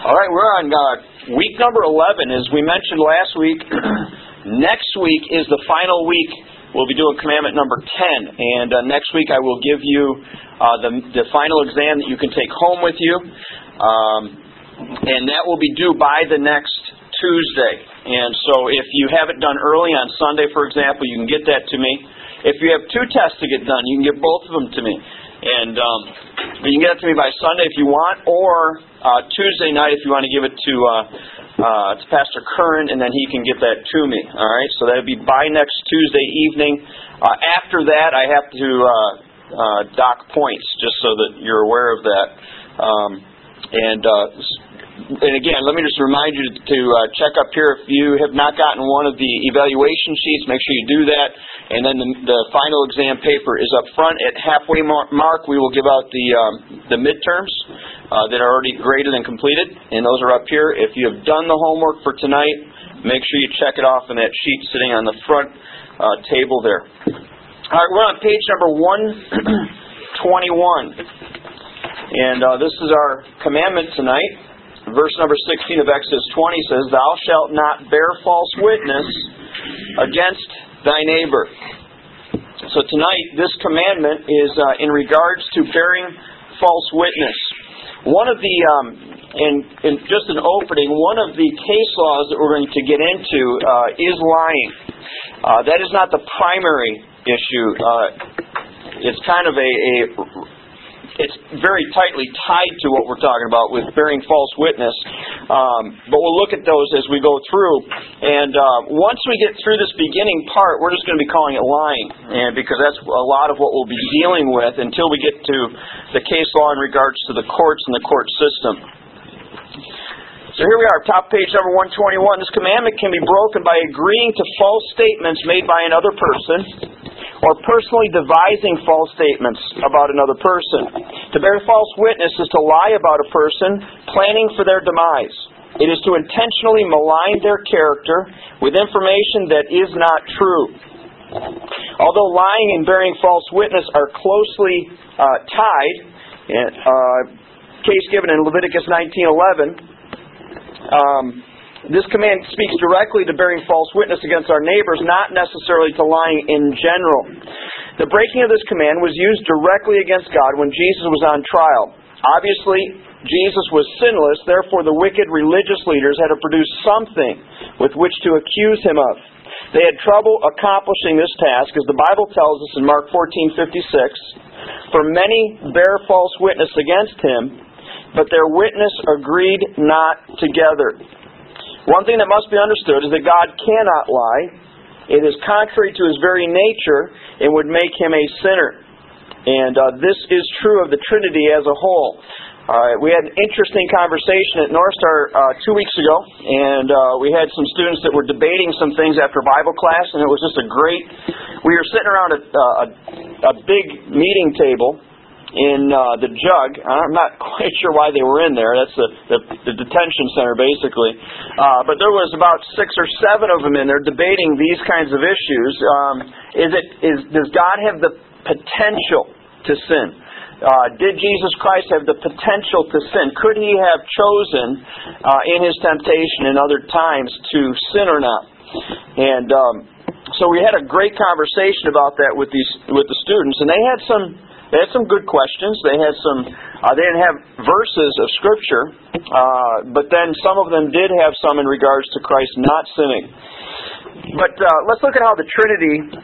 All right, we're on week number 11. As we mentioned last week, next week is the final week. We'll be doing commandment number 10. And next week I will give you the final exam that you can take home with you. And that will be due by the next Tuesday. And so if you have it done early on Sunday, for example, you can get that to me. If you have two tests to get done, you can get both of them to me. And you can get it to me by Sunday if you want, or Tuesday night if you want to give it to Pastor Curran, and then he can get that to me. All right, so that would be by next Tuesday evening. After that, I have to dock points, just so that you're aware of that. And again, let me just remind you to check up here if you have not gotten one of the evaluation sheets. Make sure you do that. And then the final exam paper is up front. At halfway mark, we will give out the midterms that are already graded and completed. And those are up here. If you have done the homework for tonight, make sure you check it off in that sheet sitting on the front table there. All right, we're on page number 121. And this is our commandment tonight. Verse number 16 of Exodus 20 says, "Thou shalt not bear false witness against thy neighbor." So tonight, this commandment is in regards to bearing false witness. One of the, in just an opening, one of the case laws that we're going to get into is lying. That is not the primary issue. It's kind of it's very tightly tied to what we're talking about with bearing false witness. But we'll look at those as we go through. And once we get through this beginning part, we're just going to be calling it lying, and because that's a lot of what we'll be dealing with until we get to the case law in regards to the courts and the court system. So here we are, top page number 121. This commandment can be broken by agreeing to false statements made by another person, or personally devising false statements about another person. To bear false witness is to lie about a person, planning for their demise. It is to intentionally malign their character with information that is not true. Although lying and bearing false witness are closely tied, case given in Leviticus 19:11, this command speaks directly to bearing false witness against our neighbors, not necessarily to lying in general. The breaking of this command was used directly against God when Jesus was on trial. Obviously, Jesus was sinless, therefore the wicked religious leaders had to produce something with which to accuse him of. They had trouble accomplishing this task, as the Bible tells us in Mark 14:56, "For many bear false witness against him, but their witness agreed not together." One thing that must be understood is that God cannot lie. It is contrary to His very nature and would make Him a sinner. And this is true of the Trinity as a whole. We had an interesting conversation at North Star 2 weeks ago, and we had some students that were debating some things after Bible class, and it was just we were sitting around a big meeting table in the Jug. I'm not quite sure why they were in there. That's the detention center, basically. But there was about 6 or 7 of them in there debating these kinds of issues. Does God have the potential to sin? Did Jesus Christ have the potential to sin? Could He have chosen in His temptation and other times to sin or not? And so we had a great conversation about that with the students, and they had some good questions. They didn't have verses of Scripture, but then some of them did have some in regards to Christ not sinning. But let's look at how the Trinity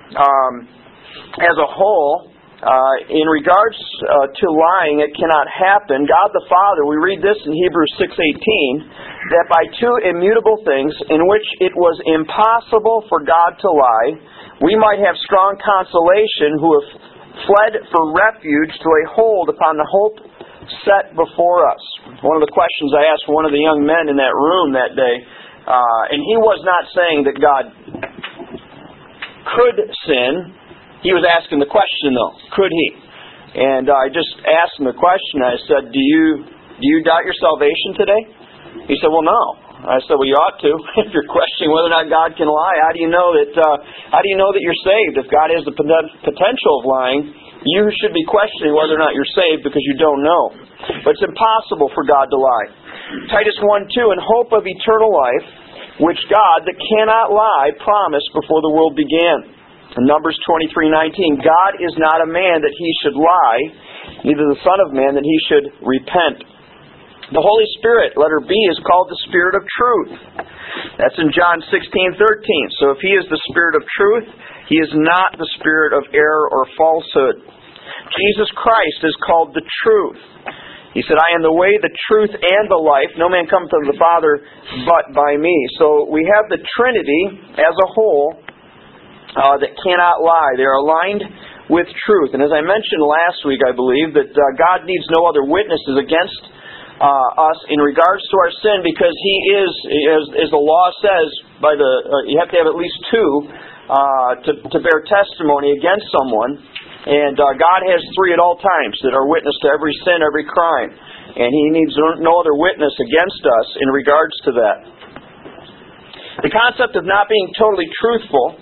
as a whole, in regards to lying, it cannot happen. God the Father, we read this in Hebrews 6:18, that by 2 immutable things in which it was impossible for God to lie, we might have strong consolation who have fled for refuge to a hold upon the hope set before us. One of the questions I asked one of the young men in that room that day, and he was not saying that God could sin. He was asking the question, though, could He? And I just asked him the question. I said, do you doubt your salvation today? He said, well, no. I said, well, you ought to. If you're questioning whether or not God can lie, how do you know that you're saved? If God has the potential of lying, you should be questioning whether or not you're saved because you don't know. But it's impossible for God to lie. Titus 1:2, in hope of eternal life, which God, that cannot lie, promised before the world began. In Numbers 23:19, God is not a man that he should lie, neither the Son of Man that he should repent. The Holy Spirit, letter B, is called the Spirit of Truth. That's in John 16:13. So if he is the Spirit of truth, he is not the spirit of error or falsehood. Jesus Christ is called the Truth. He said, I am the way, the truth, and the life. No man cometh unto the Father but by me. So we have the Trinity as a whole that cannot lie. They are aligned with truth. And as I mentioned last week, I believe, that God needs no other witnesses against us in regards to our sin, because he is, as the law says, you have to have at least two to bear testimony against someone. And God has three at all times that are witness to every sin, every crime. And he needs no other witness against us in regards to that. The concept of not being totally truthful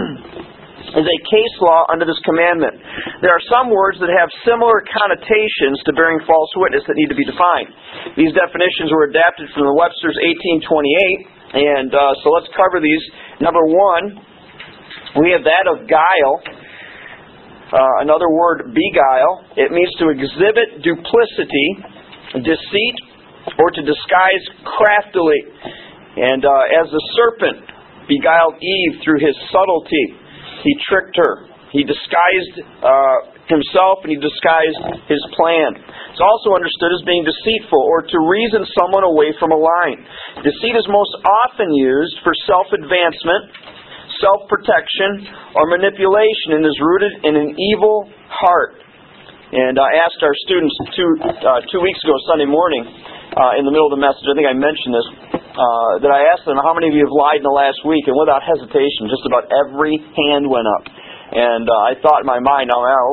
is a case law under this commandment. There are some words that have similar connotations to bearing false witness that need to be defined. These definitions were adapted from the Webster's 1828, and so let's cover these. Number one, we have that of guile. Another word, beguile. It means to exhibit duplicity, deceit, or to disguise craftily. And as the serpent beguiled Eve through his subtlety, he tricked her. He disguised himself and he disguised his plan. It's also understood as being deceitful or to reason someone away from a line. Deceit is most often used for self-advancement, self-protection, or manipulation, and is rooted in an evil heart. And I asked our students 2 weeks ago, Sunday morning, in the middle of the message, I think I mentioned this, that I asked them, how many of you have lied in the last week? And without hesitation, just about every hand went up. And I thought in my mind,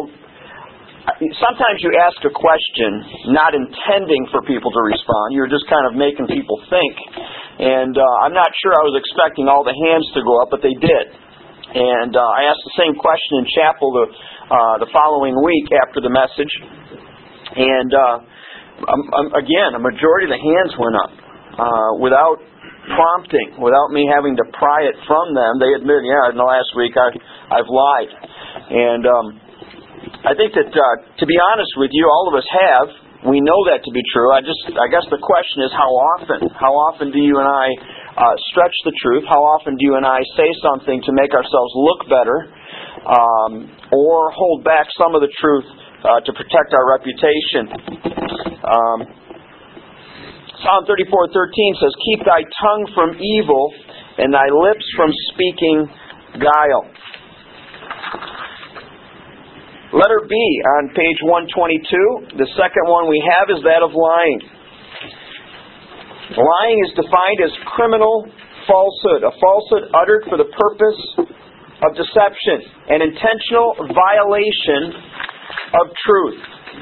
sometimes you ask a question not intending for people to respond. You're just kind of making people think. And I'm not sure I was expecting all the hands to go up, but they did. And I asked the same question in chapel the following week after the message. And again, a majority of the hands went up without prompting, without me having to pry it from them. They admitted, yeah, in the last week I've lied. And I think that, to be honest with you, all of us have. We know that to be true. I guess the question is how often? How often do you and I stretch the truth? How often do you and I say something to make ourselves look better, or hold back some of the truth to protect our reputation? Psalm 34:13 says, "Keep thy tongue from evil, and thy lips from speaking guile." Letter B on page 122, the second one we have is that of lying. Lying is defined as criminal falsehood, a falsehood uttered for the purpose of deception, an intentional violation of truth.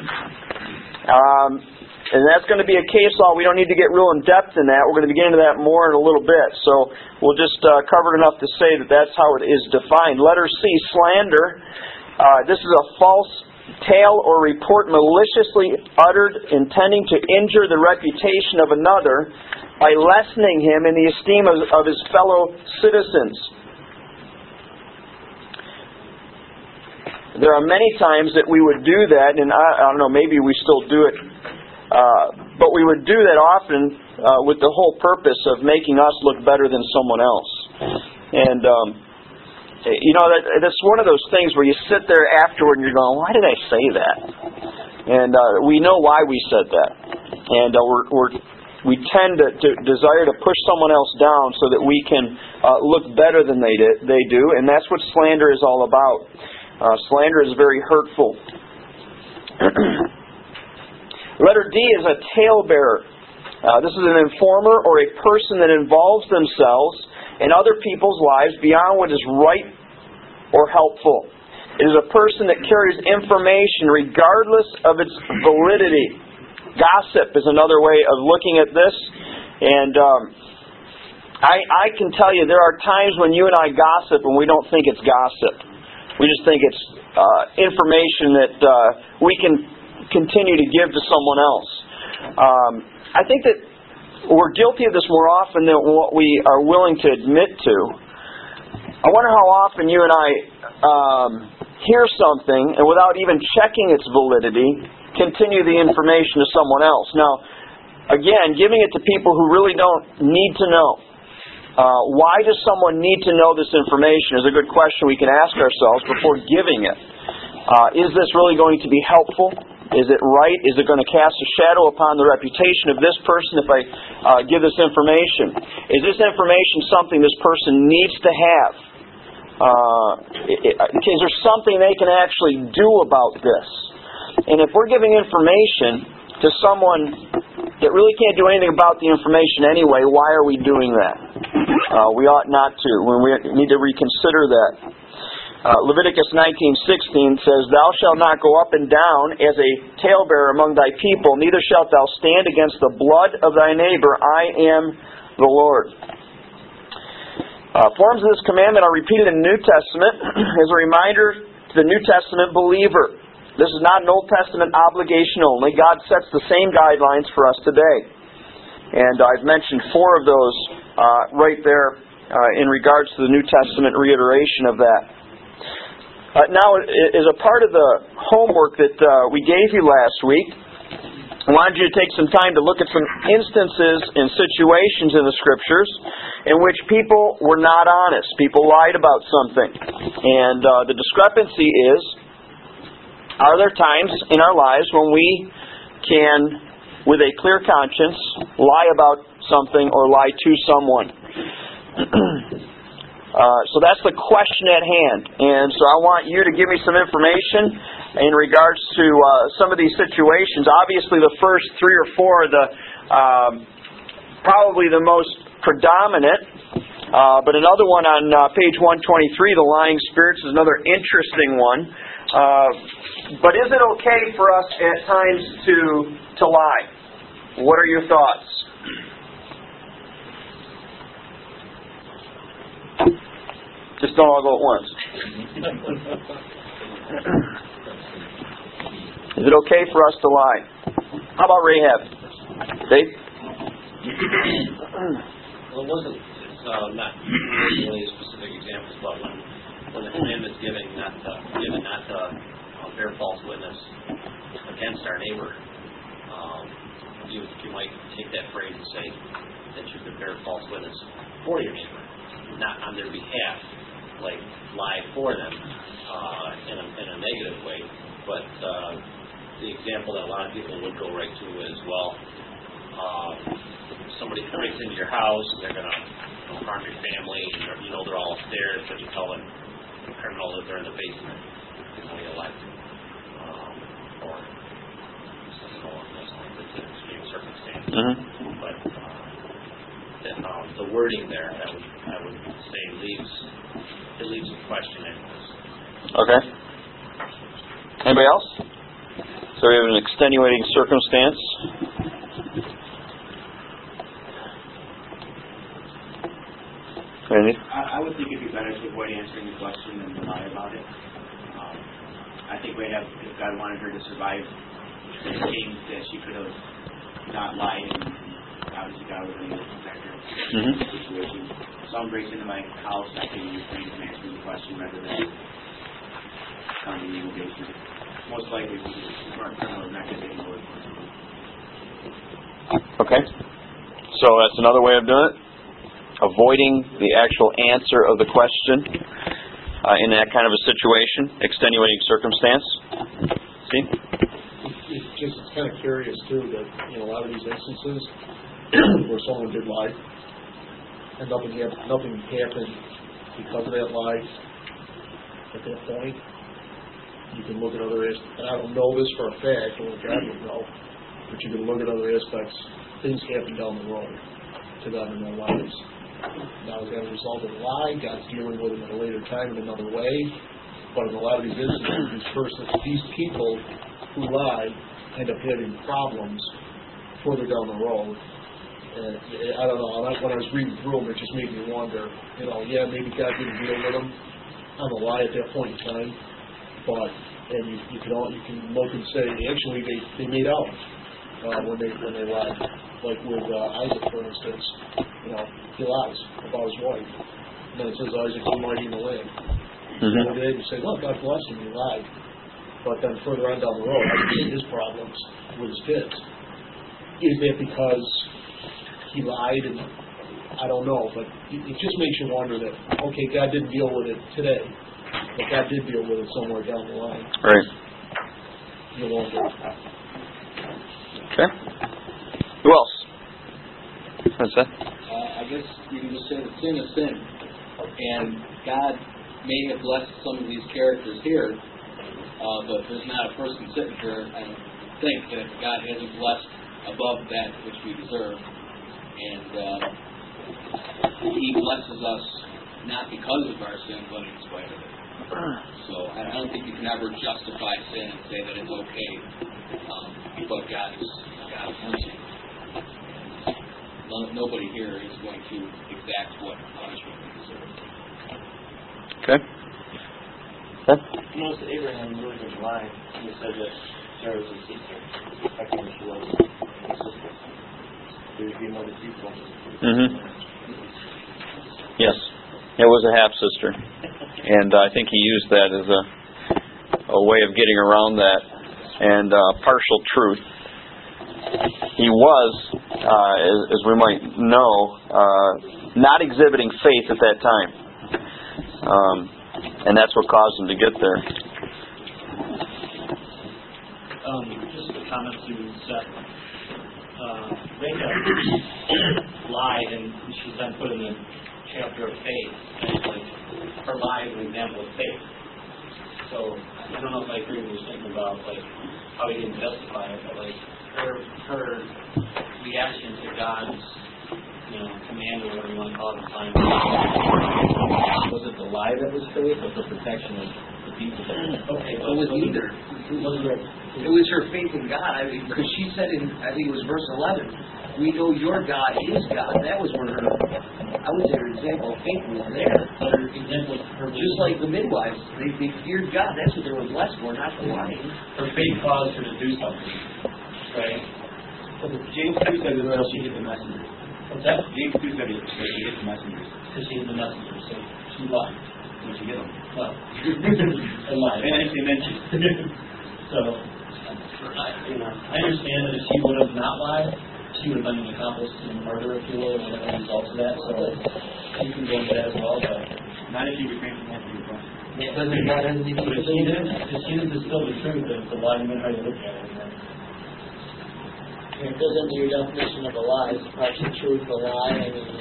And that's going to be a case law. We don't need to get real in depth in that. We're going to get into that more in a little bit. So we'll just cover it enough to say that that's how it is defined. Letter C, slander. This is a false tale or report maliciously uttered intending to injure the reputation of another by lessening him in the esteem of his fellow citizens. There are many times that we would do that, and I don't know, maybe we still do it, but we would do that often with the whole purpose of making us look better than someone else. And that's one of those things where you sit there afterward and you're going, why did I say that? And we know why we said that. And we tend to desire to push someone else down so that we can look better than they do. And that's what slander is all about. Slander is very hurtful. Letter D is a talebearer. This is an informer or a person that involves themselves in other people's lives beyond what is right or helpful. It is a person that carries information regardless of its validity. Gossip is another way of looking at this. And I can tell you there are times when you and I gossip and we don't think it's gossip. We just think it's information that we can continue to give to someone else. I think that we're guilty of this more often than what we are willing to admit to. I wonder how often you and I hear something and without even checking its validity, continue the information to someone else. Now, again, giving it to people who really don't need to know. Why does someone need to know this information is a good question we can ask ourselves before giving it. Is this really going to be helpful? Is it right? Is it going to cast a shadow upon the reputation of this person if I give this information? Is this information something this person needs to have? Is there something they can actually do about this? And if we're giving information to someone that really can't do anything about the information anyway, why are we doing that? We ought not to. We need to reconsider that. Leviticus 19:16 says, "Thou shalt not go up and down as a talebearer among thy people, neither shalt thou stand against the blood of thy neighbor. I am the Lord." Forms of this commandment are repeated in the New Testament as a reminder to the New Testament believer. This is not an Old Testament obligation only. God sets the same guidelines for us today. And I've mentioned 4 of those right there in regards to the New Testament reiteration of that. Now, as a part of the homework that we gave you last week, I wanted you to take some time to look at some instances and situations in the Scriptures in which people were not honest. People lied about something. And the discrepancy is, are there times in our lives when we can, with a clear conscience, lie about something or lie to someone? So that's the question at hand. And so I want you to give me some information in regards to some of these situations. Obviously, the first 3 or 4 are the probably the most predominant. But another one on page 123, the lying spirits, is another interesting one. But is it okay for us at times to lie? What are your thoughts? Just don't all go at once. Is it okay for us to lie? How about Rahab? Dave? Well, it's not really specific examples, but when the commandment is given not to bear false witness against our neighbor, you might take that phrase and say that you could bear false witness for your neighbor, not on their behalf, like lie for them in a negative way. But the example that a lot of people would go right to is, well, somebody breaks into your house, they're going to harm your family, you know they're all upstairs, but you tell the criminal that they're in the basement. You lie to them. Or it's an extreme circumstance. Mm-hmm. But the wording there, I would say leaves a question anyways. Okay. Anybody else? So we have an extenuating circumstance. Randy? I would think it'd be better to avoid answering the question than to lie about it. I think if God wanted her to survive the games, that she could have not lied, and obviously God was going to protect her in the situation. Someone breaks into my house, I can refrain from answering the question rather than finding legal basis. Most likely, the smart criminal is not going to get more. Okay. So that's another way of doing it? Avoiding the actual answer of the question in that kind of a situation, extenuating circumstance. See? It's kind of curious, too, that a lot of these instances where someone did lie and nothing happened because of that lie at that point. You can look at other aspects, and I don't know this for a fact, or God would know, but you can look at other aspects. Things happen down the road to them in their lives. Now, is that a result of a lie? God's dealing with them at a later time in another way. But in a lot of these instances, these people who lie end up having problems further down the road And I don't know. When I was reading through them, it just made me wonder. Maybe God didn't deal with them on the lie at that point in time, but you can look and say actually they made out when they lied. Like with Isaac, for instance, he lies about his wife, and then it says Isaac was mighty in the land. And they say, "Look, God bless him, he lied." But then further on down the road, his problems with his kids. Is that because he lied? And I don't know, but it just makes you wonder that, okay, God didn't deal with it today, but God did deal with it somewhere down the line. Right. You wonder. Okay. Who else? What's that? I guess you can just say that sin is sin. And God may have blessed some of these characters here, but there's not a person sitting here, I don't think, that God hasn't blessed above that which we deserve. And He blesses us not because of our sin, but in spite of it. So I don't think you can ever justify sin and say that it's okay, but God is mercy. Nobody here is going to exact what punishment they deserve. Okay. Most of Abraham really didn't lie. He said that Sarah was his sister. Actually, she was his sister. There would be more deceitful. Yes, it was a half sister, and I think he used that as a way of getting around that and partial truth. He was, as we might know, not exhibiting faith at that time. And that's what caused him to get there. Just a comment to Seth. Rahab lied, and she's then put in the chapter of faith. Like, her lie is an example of faith. So I don't know if I agree with your statement about how he didn't justify it, but her reaction to God's command or whatever you want to call it, time. Was it the lie that was faith or the protection of the people? Okay, It was neither. It was her faith in God. Because she said in, I think it was verse 11, we know your God is God. That was where I would say her example of faith was there. Her example, just like the midwives, they feared God. That's what they were blessed for, not the lying. Her faith caused her to do something, right? James 2 said as well she hit the messenger. What's that? James 2 said she hit the messengers. Because she hit the messenger, so she lied. When she hit them. Well, and lied. And she mentioned. So, I understand that if she would have not lied, she would have been an accomplice in murder, if you will, and whatever results of that. So, you can go into that as well, but Not if you refrain from that to your question. but if she didn't distill the truth, the lie meant how you look at it. It goes into your definition of a lie. It's partial truth, a lie.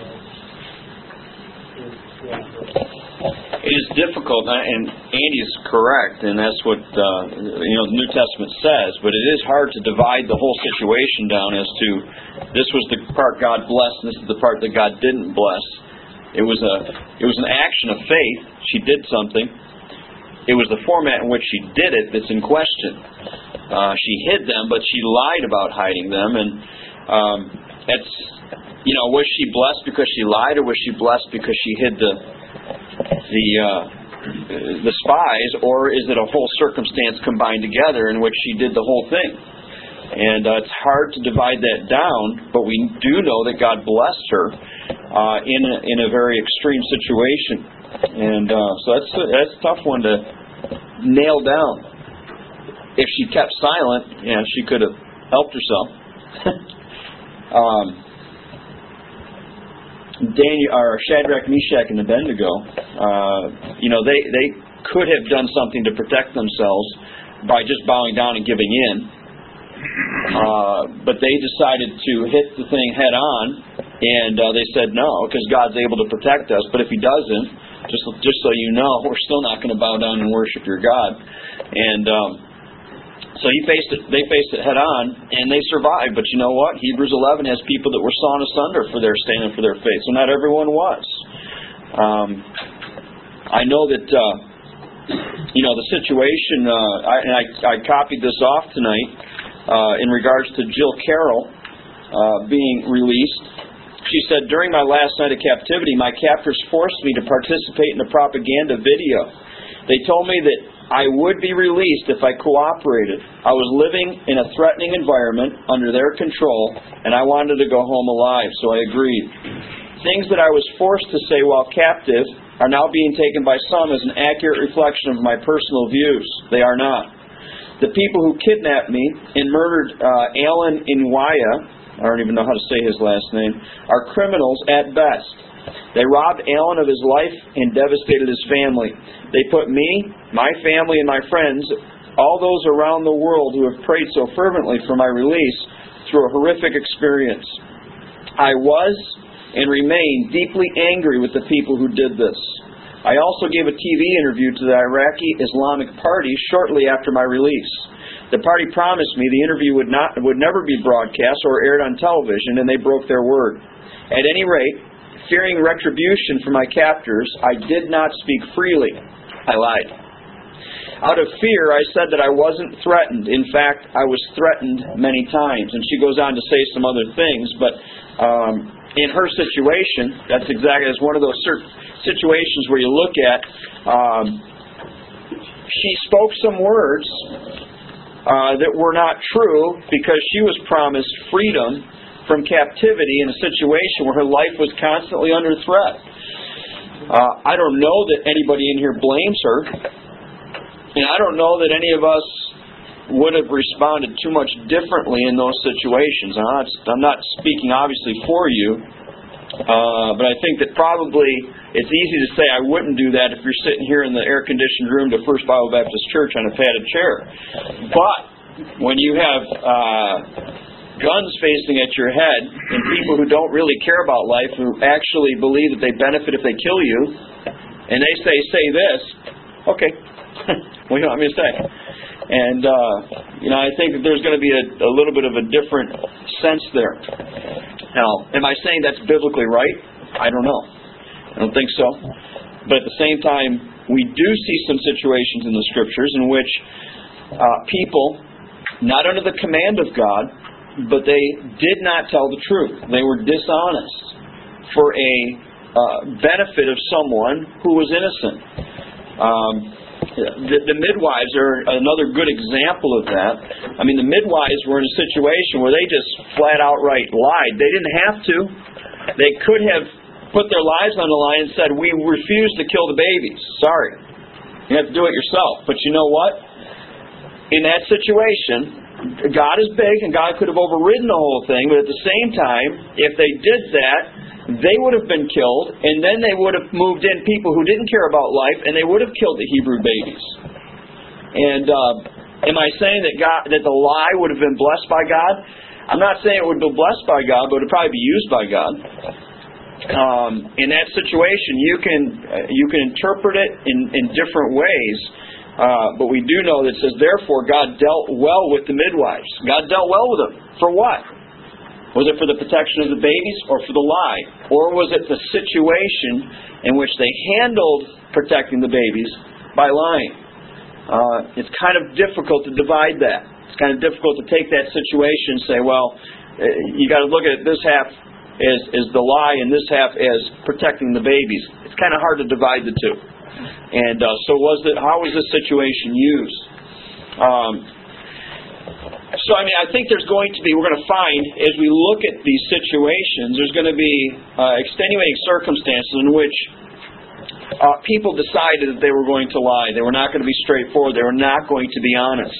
It is difficult, and Andy's correct, and that's what the New Testament says. But it is hard to divide the whole situation down as to this was the part God blessed, and this is the part that God didn't bless. It was an action of faith. She did something. It was the format in which she did it that's in question. She hid them, but she lied about hiding them, and was she blessed because she lied, or was she blessed because she hid the spies, or is it a whole circumstance combined together in which she did the whole thing? And it's hard to divide that down, but we do know that God blessed her in a very extreme situation, and so that's a tough one to nail down. If she kept silent, she could have helped herself. Shadrach, Meshach, and Abednego, they could have done something to protect themselves by just bowing down and giving in. But they decided to hit the thing head on, and they said no, because God's able to protect us. But if He doesn't, just so you know, we're still not going to bow down and worship your God. And so they faced it head on, and they survived. But you know what? Hebrews 11 has people that were sawn asunder for their standing for their faith. So not everyone was. I know that the situation. I copied this off tonight in regards to Jill Carroll being released. She said, during my last night of captivity, my captors forced me to participate in a propaganda video. They told me that I would be released if I cooperated. I was living in a threatening environment under their control, and I wanted to go home alive, so I agreed. Things that I was forced to say while captive are now being taken by some as an accurate reflection of my personal views. They are not. The people who kidnapped me and murdered Alan Inwaya, I don't even know how to say his last name, are criminals at best. They robbed Alan of his life and devastated his family. They put me, my family, and my friends, all those around the world who have prayed so fervently for my release, through a horrific experience. I was and remain deeply angry with the people who did this. I also gave a TV interview to the Iraqi Islamic Party shortly after my release. The party promised me the interview would never be broadcast or aired on television, and they broke their word. At any rate, fearing retribution from my captors, I did not speak freely. I lied. Out of fear, I said that I wasn't threatened. In fact, I was threatened many times. And she goes on to say some other things, but in her situation, that's one of those situations where you look at, she spoke some words that were not true because she was promised freedom from captivity in a situation where her life was constantly under threat. I don't know that anybody in here blames her, and I don't know that any of us would have responded too much differently in those situations. I'm not speaking obviously for you, but I think that probably it's easy to say I wouldn't do that if you're sitting here in the air-conditioned room to First Bible Baptist Church on a padded chair. But when you have guns facing at your head and people who don't really care about life, who actually believe that they benefit if they kill you, and they say this, okay, what do you want me to say? And, I think that there's going to be a little bit of a different sense there. Now, am I saying that's biblically right? I don't know. I don't think so. But at the same time, we do see some situations in the Scriptures in which people, not under the command of God, but they did not tell the truth. They were dishonest for a benefit of someone who was innocent. The midwives are another good example of that. I mean, the midwives were in a situation where they just flat outright lied. They didn't have to. They could have put their lives on the line and said, we refuse to kill the babies. Sorry. You have to do it yourself. But you know what? In that situation, God is big, and God could have overridden the whole thing, but at the same time, if they did that, they would have been killed, and then they would have moved in people who didn't care about life, and they would have killed the Hebrew babies. And am I saying that the lie would have been blessed by God? I'm not saying it would be blessed by God, but it would probably be used by God. In that situation, you can interpret it in different ways. But we do know that it says, therefore, God dealt well with the midwives. God dealt well with them. For what? Was it for the protection of the babies or for the lie? Or was it the situation in which they handled protecting the babies by lying? It's kind of difficult to divide that. It's kind of difficult to take that situation and say, well, you got to look at this half as the lie and this half as protecting the babies. It's kind of hard to divide the two. And how was this situation used? I think we're going to find, as we look at these situations, there's going to be extenuating circumstances in which people decided that they were going to lie. They were not going to be straightforward. They were not going to be honest.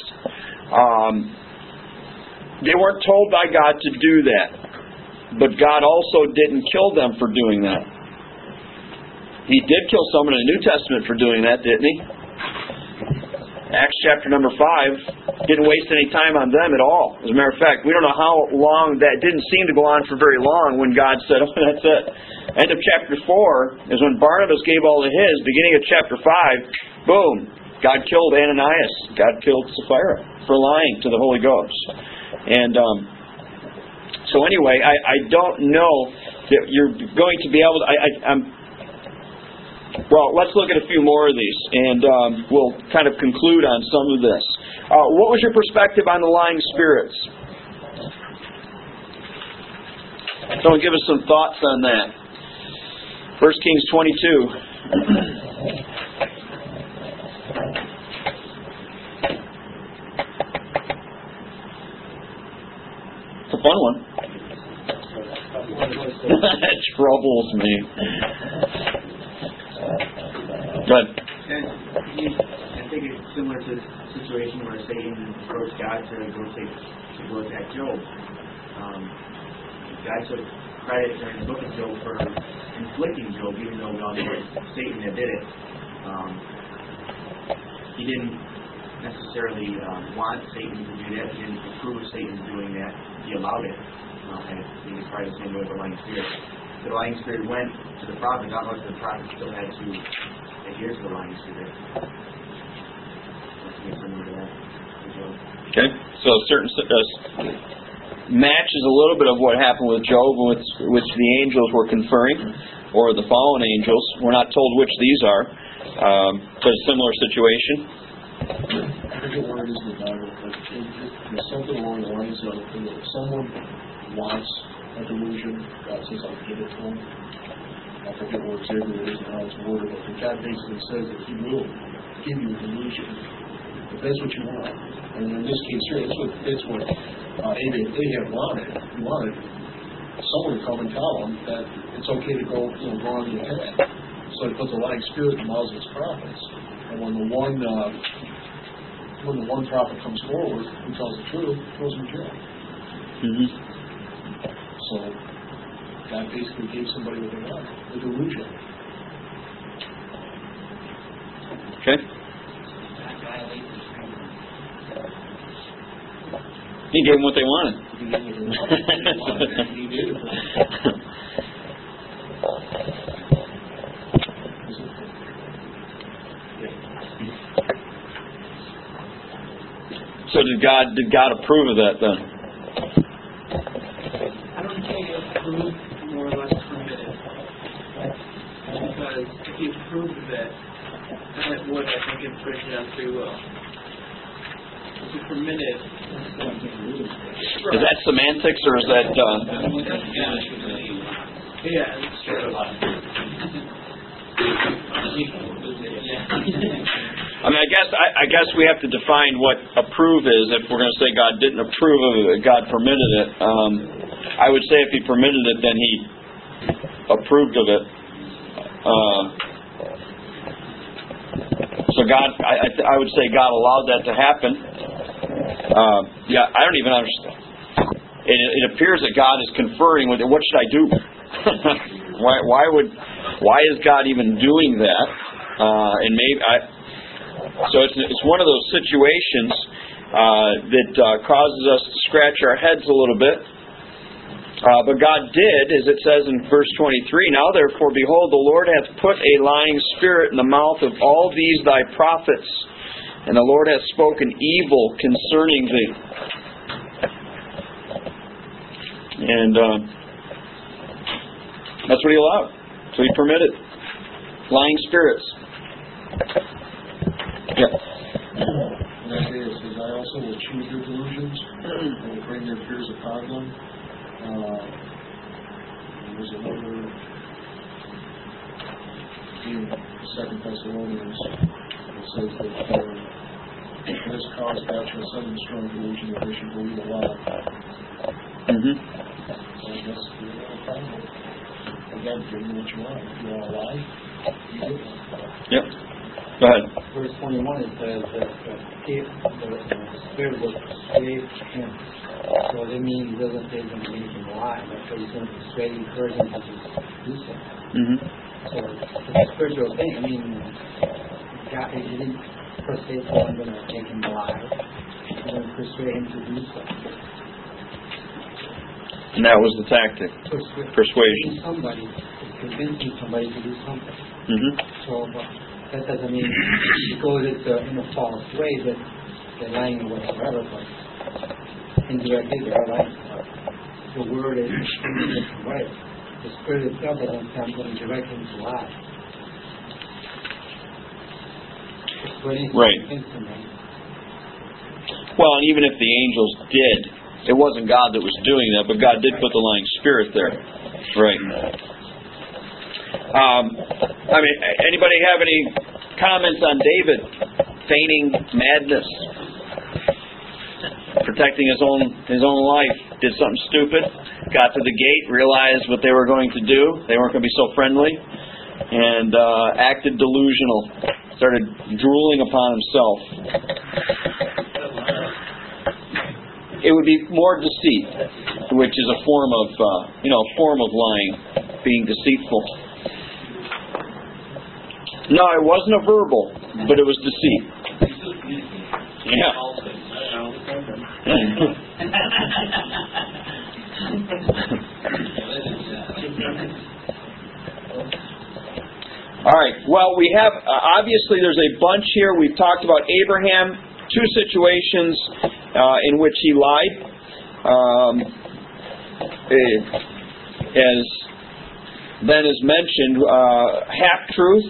They weren't told by God to do that. But God also didn't kill them for doing that. He did kill someone in the New Testament for doing that, didn't He? Acts chapter number 5 didn't waste any time on them at all. As a matter of fact, we don't know how long that didn't seem to go on for very long when God said, oh, that's it. End of chapter 4 is when Barnabas gave all of his. Beginning of chapter 5, boom, God killed Ananias. God killed Sapphira for lying to the Holy Ghost. And so anyway, I don't know that you're going to be able to... Well, let's look at a few more of these, and we'll kind of conclude on some of this. What was your perspective on the lying spirits? So give us some thoughts on that. 1 Kings 22. It's a fun one. That troubles me. Good. I think it's similar to the situation where Satan approached God to go attack Job. God took credit during the book of Job for inflicting Job, even though we all know it was Satan that did it. He didn't necessarily want Satan to do that. He didn't approve of Satan doing that. He allowed it. And it's probably the same way with the lying spirit. The lying spirit went to the prophet, not much the prophet still had to adhere to the lying spirit. Okay, so certain matches a little bit of what happened with Job, which the angels were conferring, or the fallen angels. We're not told which these are, but a similar situation. I forget where it is in the Bible, but it's something along the lines of if someone wants a delusion, God says, I'll give it to them. I forget where exactly it is and how it's worded, but God basically says that He will give you a delusion if that's what you want. And in this case here, that's what Ahab wanted. He wanted someone to come and tell him that it's okay to go on the attack. So He puts a lying spirit in mouths of His prophets. And when the one prophet comes forward who tells the truth, throws him in jail. Mm-hmm. So God basically gave somebody what they wanted, a delusion. Okay. He gave them what they wanted. He did. So did God approve of that then? I don't think He approved, more or less permitted. Because if He approved of it, then it would, I think, infringe on free will. If He permitted, is that semantics or is that? Yeah, it's true. I mean, I guess we have to define what approve is. If we're going to say God didn't approve of it, God permitted it. I would say if He permitted it, then He approved of it. So God, I would say God allowed that to happen. I don't even understand. It appears that God is conferring with it. What should I do? Why is God even doing that? So it's one of those situations that causes us to scratch our heads a little bit. But God did, as it says in verse 23, Now therefore, behold, the Lord hath put a lying spirit in the mouth of all these thy prophets, and the Lord hath spoken evil concerning thee. And that's what He allowed. So He permitted lying spirits. Yeah. And Isaiah says, I also will choose their delusions and will bring their fears upon them. There's another in 2 Thessalonians that says that in this cause God shall send them strong delusion that they should believe a lie. Mm-hmm. So I guess you have a problem. Again, give me what you want. If you want a lie, you get one. Yep. Go ahead. Verse 21, it says that if the Spirit will persuade him. So that means He doesn't say He's going to make him lie, but He's going to persuade, encourage him to do something. Mm-hmm. So it's a spiritual thing. I mean, God, He didn't per se say I'm going to make him lie. He's going to persuade him to do something. And that was the tactic. Persuasion. Somebody, convincing somebody to do something. Mm-hmm. So, but that doesn't mean because it's in a false way that they're lying or whatever, but indirectly they're lying. The word is in a different way. The Spirit itself doesn't say I'm going to direct him to lie. It's when he's right. convinced him. Well, and even if the angels did It wasn't God that was doing that, but God did put the lying spirit there. Right. Anybody have any comments on David feigning madness, protecting his own life? Did something stupid, got to the gate, realized what they were going to do. They weren't going to be so friendly, and acted delusional. Started drooling upon himself. It would be more deceit, which is a form of lying, being deceitful. No, it wasn't a verbal, but it was deceit. Yeah. All right. Well, we have obviously there's a bunch here. We've talked about Abraham, two situations in which he lied. As Ben has mentioned, half-truth.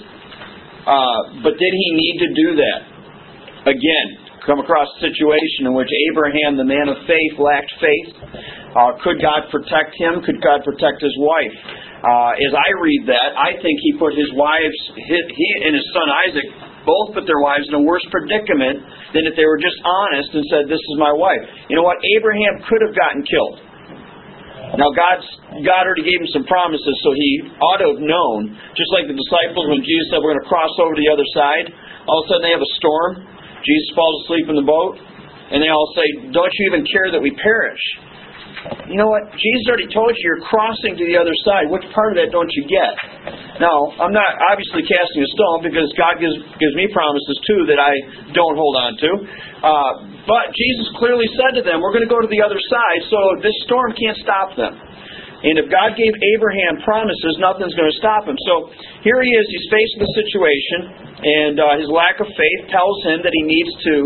But did he need to do that? Again, come across a situation in which Abraham, the man of faith, lacked faith. Could God protect him? Could God protect his wife? As I read that, I think he put his wives, he and his son Isaac, both put their wives in a worse predicament than if they were just honest and said, "This is my wife." You know what? Abraham could have gotten killed. Now, God already gave him some promises, so he ought to have known. Just like the disciples, when Jesus said, "We're going to cross over to the other side," all of a sudden they have a storm. Jesus falls asleep in the boat, and they all say, "Don't you even care that we perish?" You know what? Jesus already told you you're crossing to the other side. Which part of that don't you get? Now, I'm not obviously casting a stone, because God gives me promises too that I don't hold on to. But Jesus clearly said to them, we're going to go to the other side, so this storm can't stop them. And if God gave Abraham promises, nothing's going to stop him. So here he is, he's faced with a situation, and his lack of faith tells him that he needs to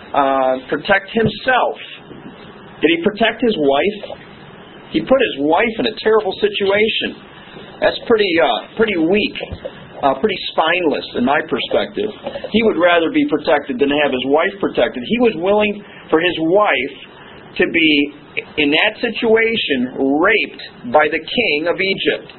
protect himself. Did he protect his wife? He put his wife in a terrible situation. That's pretty weak, pretty spineless in my perspective. He would rather be protected than have his wife protected. He was willing for his wife to be, in that situation, raped by the king of Egypt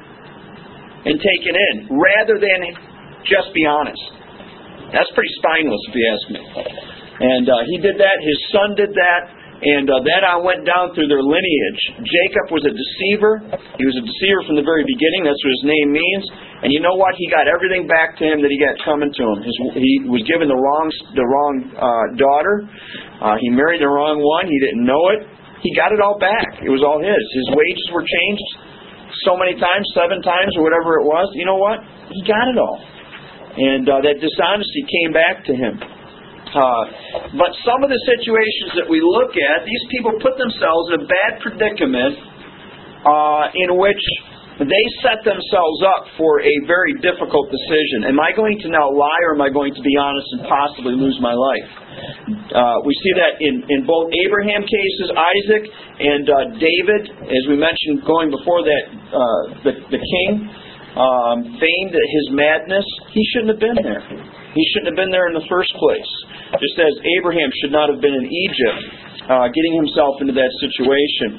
and taken in, rather than just be honest. That's pretty spineless, if you ask me. And he did that. His son did that. And that went down through their lineage. Jacob was a deceiver. He was a deceiver from the very beginning. That's what his name means. And you know what? He got everything back to him that he got coming to him. He was given the wrong daughter. He married the wrong one. He didn't know it. He got it all back. It was all his. His wages were changed so many times, 7 times or whatever it was. You know what? He got it all. And that dishonesty came back to him. But some of the situations that we look at, these people put themselves in a bad predicament in which they set themselves up for a very difficult decision. Am I going to now lie, or am I going to be honest and possibly lose my life? We see that in both Abraham cases, Isaac and David, as we mentioned going before that, the king feigned his madness. He shouldn't have been there. He shouldn't have been there in the first place. Just as Abraham should not have been in Egypt, getting himself into that situation.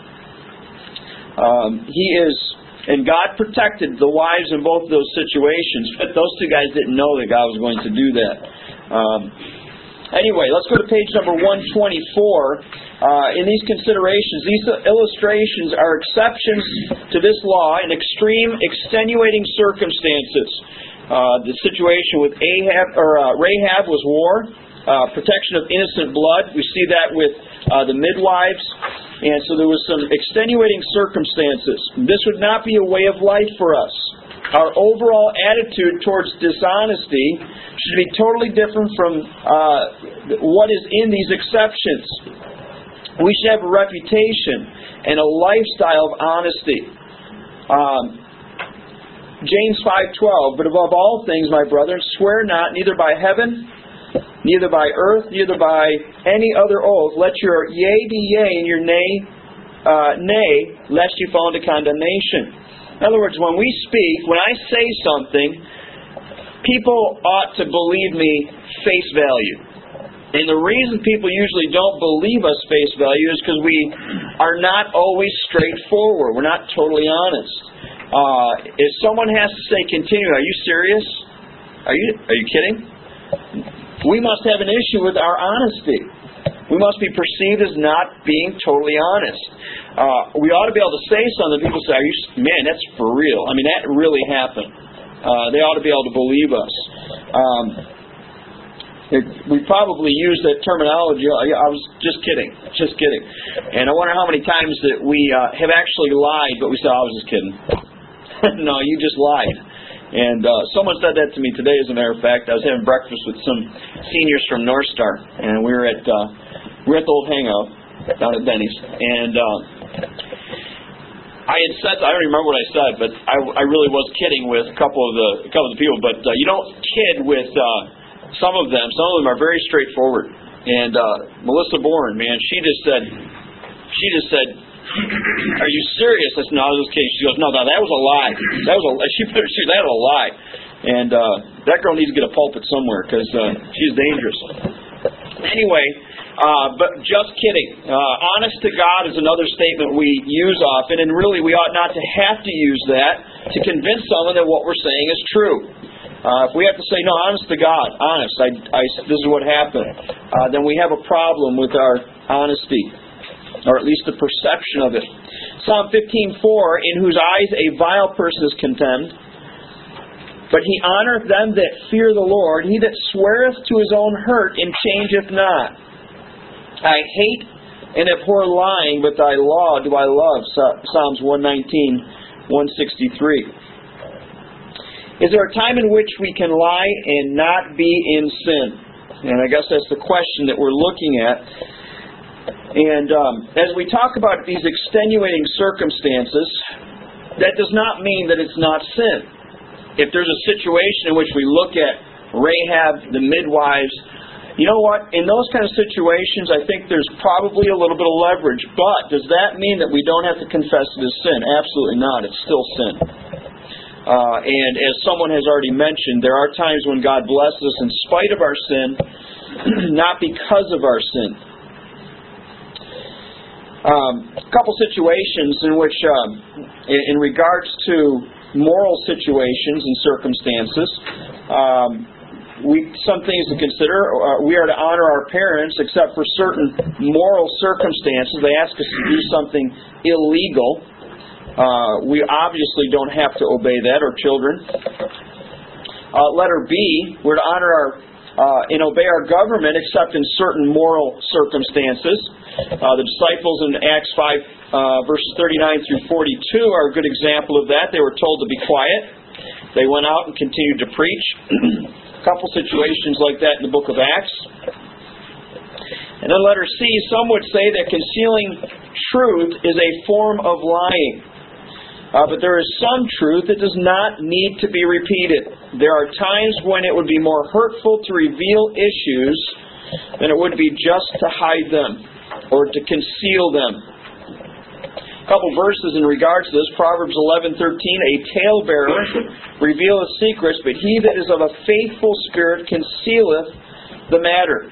And God protected the wives in both of those situations, but those two guys didn't know that God was going to do that. Anyway, let's go to page number 124. In these considerations, these illustrations are exceptions to this law in extreme extenuating circumstances. The situation with Rahab was war, protection of innocent blood. We see that with the midwives. And so there was some extenuating circumstances. This would not be a way of life for us. Our overall attitude towards dishonesty should be totally different from what is in these exceptions. We should have a reputation and a lifestyle of honesty. James 5:12, but above all things, my brethren, swear not, neither by heaven, neither by earth, neither by any other oath. Let your yea be yea, and your nay, nay, lest you fall into condemnation. In other words, when we speak, when I say something, people ought to believe me face value. And the reason people usually don't believe us face value is because we are not always straightforward. We're not totally honest. If someone has to say, continue, are you serious? Are you kidding? We must have an issue with our honesty. We must be perceived as not being totally honest. We ought to be able to say something. People say, man, that's for real. I mean, that really happened. They ought to be able to believe us. We probably use that terminology. I was just kidding. And I wonder how many times that we have actually lied, but we say, I was just kidding. No, you just lied. And someone said that to me today, as a matter of fact. I was having breakfast with some seniors from North Star, and we were at the old hangout down at Denny's. And I had said, I don't remember what I said, but I really was kidding with a couple of the people. But you don't kid with some of them. Some of them are very straightforward. And Melissa Bourne, man, she just said, are you serious? I said, no, I was just kidding. She goes, no, that was a lie. That was a lie. And that girl needs to get a pulpit somewhere because she's dangerous. Anyway, but just kidding. Honest to God is another statement we use often, and really we ought not to have to use that to convince someone that what we're saying is true. If we have to say, no, honest to God, honest, this is what happened, then we have a problem with our honesty, or at least the perception of it. Psalm 15:4, in whose eyes a vile person is contemned, but he honoreth them that fear the Lord. He that sweareth to his own hurt and changeth not. I hate and abhor lying, but thy law do I love. Psalms 119:163. Is there a time in which we can lie and not be in sin? And I guess that's the question that we're looking at. And as we talk about these extenuating circumstances, that does not mean that it's not sin. If there's a situation in which we look at Rahab, the midwives, you know what? In those kind of situations, I think there's probably a little bit of leverage. But does that mean that we don't have to confess it as sin? Absolutely not. It's still sin. And as someone has already mentioned, there are times when God blesses us in spite of our sin, not because of our sin. A couple situations in which, in regards to moral situations and circumstances, some things to consider. We are to honor our parents except for certain moral circumstances. They ask us to do something illegal. We obviously don't have to obey that, or children. Letter B, we're to honor and obey our government except in certain moral circumstances. The disciples in Acts 5 verses 39 through 42 are a good example of that. They were told to be quiet. They went out and continued to preach. A couple situations like that in the book of Acts. And then letter C, some would say that concealing truth is a form of lying. But there is some truth that does not need to be repeated. There are times when it would be more hurtful to reveal issues than it would be just to hide them or to conceal them. A couple verses in regards to this. Proverbs 11:13, a talebearer revealeth secrets, but he that is of a faithful spirit concealeth the matter.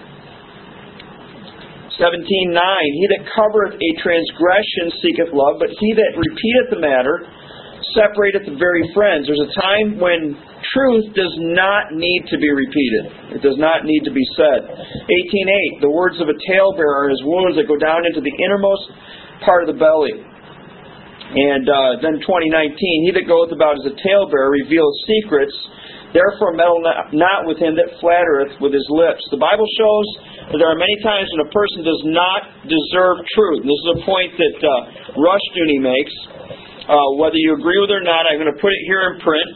17:9, he that covereth a transgression seeketh love, but he that repeateth the matter separateth the very friends. There's a time when truth does not need to be repeated. It does not need to be said. 18:8, the words of a talebearer are as wounds that go down into the innermost part of the belly. And then 20:19, he that goeth about as a talebearer revealeth secrets, therefore meddle not with him that flattereth with his lips. The Bible shows that there are many times when a person does not deserve truth. And this is a point that Rushdoony makes. Whether you agree with it or not, I'm going to put it here in print.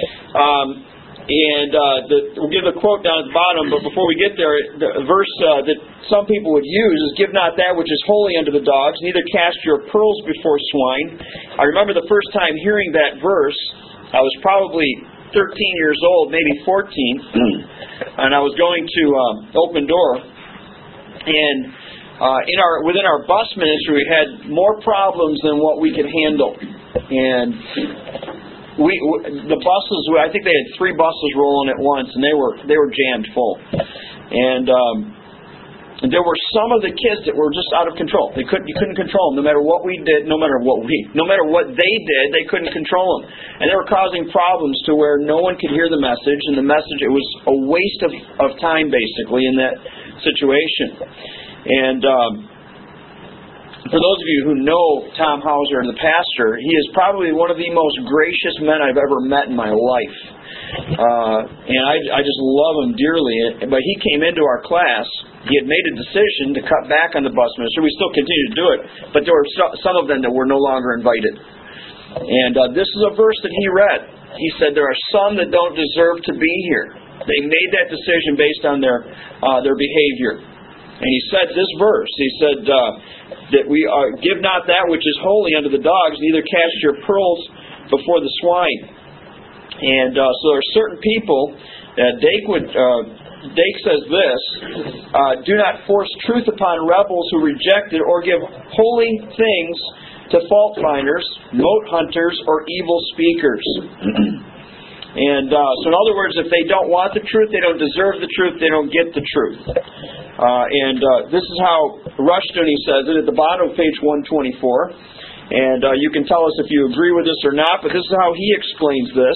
We'll give the quote down at the bottom, but before we get there, the verse that some people would use is, give not that which is holy unto the dogs, neither cast your pearls before swine. I remember the first time hearing that verse, I was probably 13 years old, maybe 14, and I was going to Open Door. And within our bus ministry, we had more problems than what we could handle. And the buses, I think they had 3 buses rolling at once, and they were jammed full. And there were some of the kids that were just out of control. You couldn't control them, no matter what we did, no matter what they did, they couldn't control them, and they were causing problems to where no one could hear the message, and it was a waste of time basically in that situation. And for those of you who know Tom Hauser, the pastor, he is probably one of the most gracious men I've ever met in my life. And I just love him dearly. But he came into our class. He had made a decision to cut back on the bus ministry. We still continue to do it, but there were some of them that were no longer invited. And this is a verse that he read. He said, there are some that don't deserve to be here. They made that decision based on their behavior. And he said this verse. He said that we give not that which is holy unto the dogs, neither cast your pearls before the swine. And so there are certain people. Dake says this: do not force truth upon rebels who reject it, or give holy things to fault finders, mote hunters, or evil speakers. And so in other words, if they don't want the truth, they don't deserve the truth, they don't get the truth. This is how Rushdoony says it at the bottom of page 124. And you can tell us if you agree with this or not, but this is how he explains this.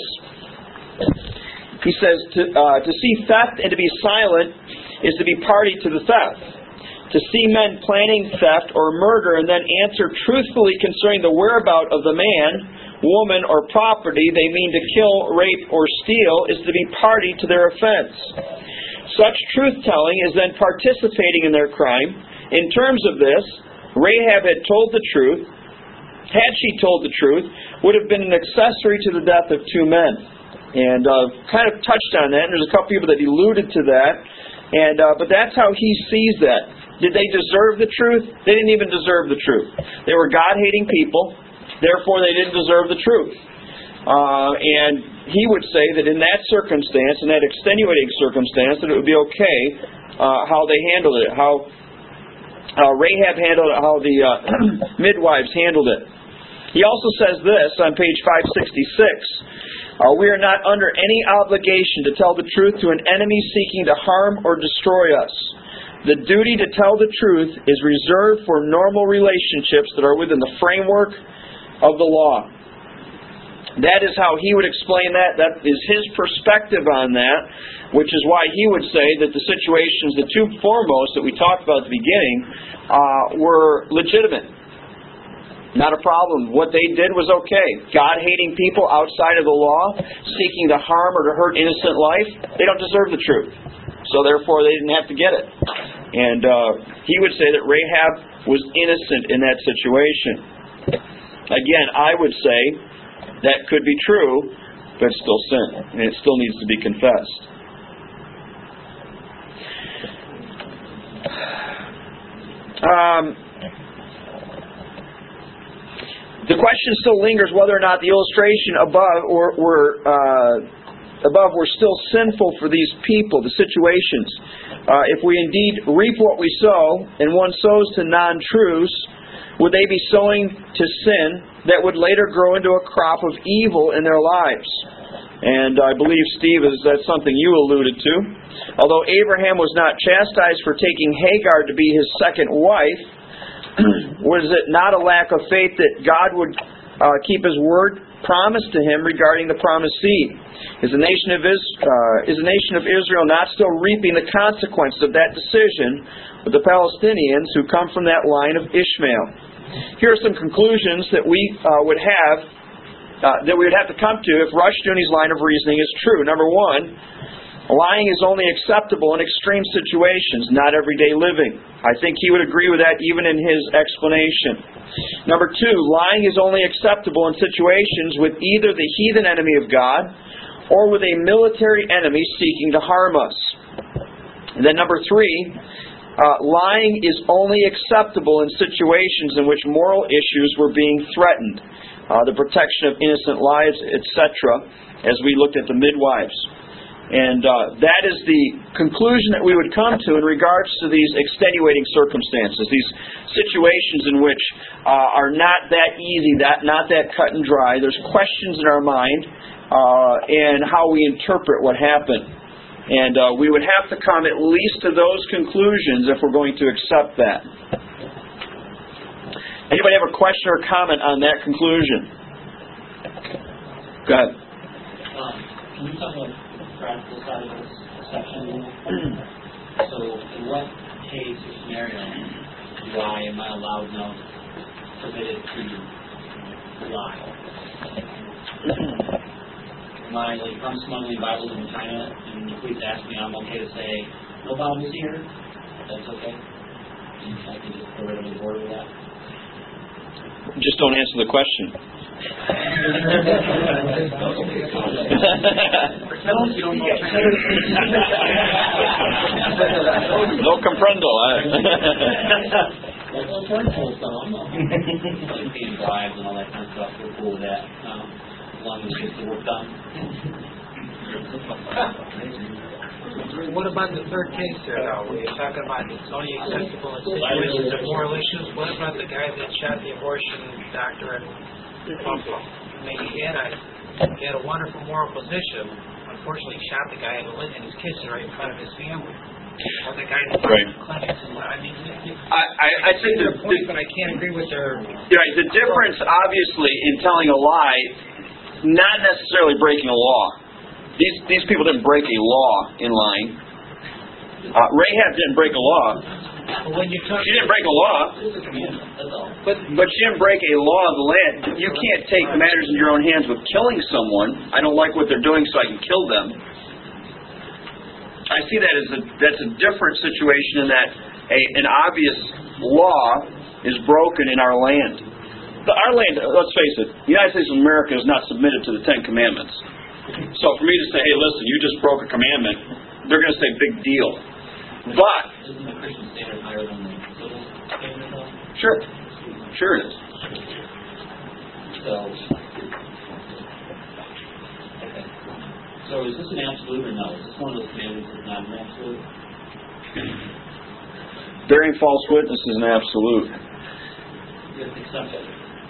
He says, to see theft and to be silent is to be party to the theft. To see men planning theft or murder and then answer truthfully concerning the whereabout of the man, woman, or property they mean to kill, rape, or steal is to be party to their offense. Such truth-telling is then participating in their crime. In terms of this, Rahab had told the truth. Had she told the truth, would have been an accessory to the death of two men. And kind of touched on that, and there's a couple people that alluded to that. But that's how he sees that. Did they deserve the truth? They didn't even deserve the truth. They were God-hating people, therefore they didn't deserve the truth. And he would say that in that circumstance, in that extenuating circumstance, that it would be okay how they handled it, how Rahab handled it, how the midwives handled it. He also says this on page 566. We are not under any obligation to tell the truth to an enemy seeking to harm or destroy us. The duty to tell the truth is reserved for normal relationships that are within the framework of the law. That is how he would explain that. That is his perspective on that, which is why he would say that the situations, the two foremost that we talked about at the beginning, were legitimate. Not a problem. What they did was okay. God-hating people outside of the law, seeking to harm or to hurt innocent life, they don't deserve the truth. So therefore they didn't have to get it. And he would say that Rahab was innocent in that situation. Again, I would say that could be true, but it's still sin. And it still needs to be confessed. The question still lingers whether or not the illustration above were still sinful for these people, the situations. If we indeed reap what we sow, and one sows to non-truths, would they be sowing to sin that would later grow into a crop of evil in their lives? And I believe, Steve, that's something you alluded to. Although Abraham was not chastised for taking Hagar to be his second wife, was it not a lack of faith that God would keep His word promised to him regarding the promised seed? Is the nation of Israel not still reaping the consequences of that decision with the Palestinians who come from that line of Ishmael? Here are some conclusions that we would have to come to if Rushdoony's line of reasoning is true. Number one, lying is only acceptable in extreme situations, not everyday living. I think he would agree with that even in his explanation. Number two, lying is only acceptable in situations with either the heathen enemy of God or with a military enemy seeking to harm us. And then number three, lying is only acceptable in situations in which moral issues were being threatened, the protection of innocent lives, etc., as we looked at the midwives. And that is the conclusion that we would come to in regards to these extenuating circumstances, these situations in which are not that easy, not that cut and dry. There's questions in our mind and how we interpret what happened. And we would have to come at least to those conclusions if we're going to accept that. Anybody have a question or comment on that conclusion? Go ahead. Can you talk about the practical side of this section? So, in what case or scenario am I allowed now permitted to lie? Am I, like, if I'm smuggling Bibles in China and the police ask me, I'm okay to say, no Bibles here? That's okay? I can just go right over the border with that? Just don't answer the question. No comprendo. Like being bribed and all that kind of stuff, we're cool with that. As long as we get the work done. What about the third case there, though, where you're talking about it's only acceptable in situations of moral issues? What about the guy that shot the abortion doctor in Buffalo? I mean, he had a wonderful moral position. Unfortunately, he shot the guy and his kids right in front of his family. Or the guy in the clinics. I mean, I think the point, but I can't agree with their... Right, the difference, obviously, in telling a lie, not necessarily breaking a law. These people didn't break a law in lying. Rahab didn't break a law. She didn't break a law. But she didn't break a law of the land. You can't take matters in your own hands with killing someone. I don't like what they're doing, so I can kill them. I see that as that's a different situation in that an obvious law is broken in our land. Our land, let's face it, the United States of America is not submitted to the Ten Commandments. So for me to say, hey, listen, you just broke a commandment, they're going to say, big deal. But isn't the Christian standard higher than the civil standard, though? Sure it is. So, okay. So is this an absolute or no? Is this one of those commandments that's not an absolute? Bearing false witness is an absolute. Yes, accepted.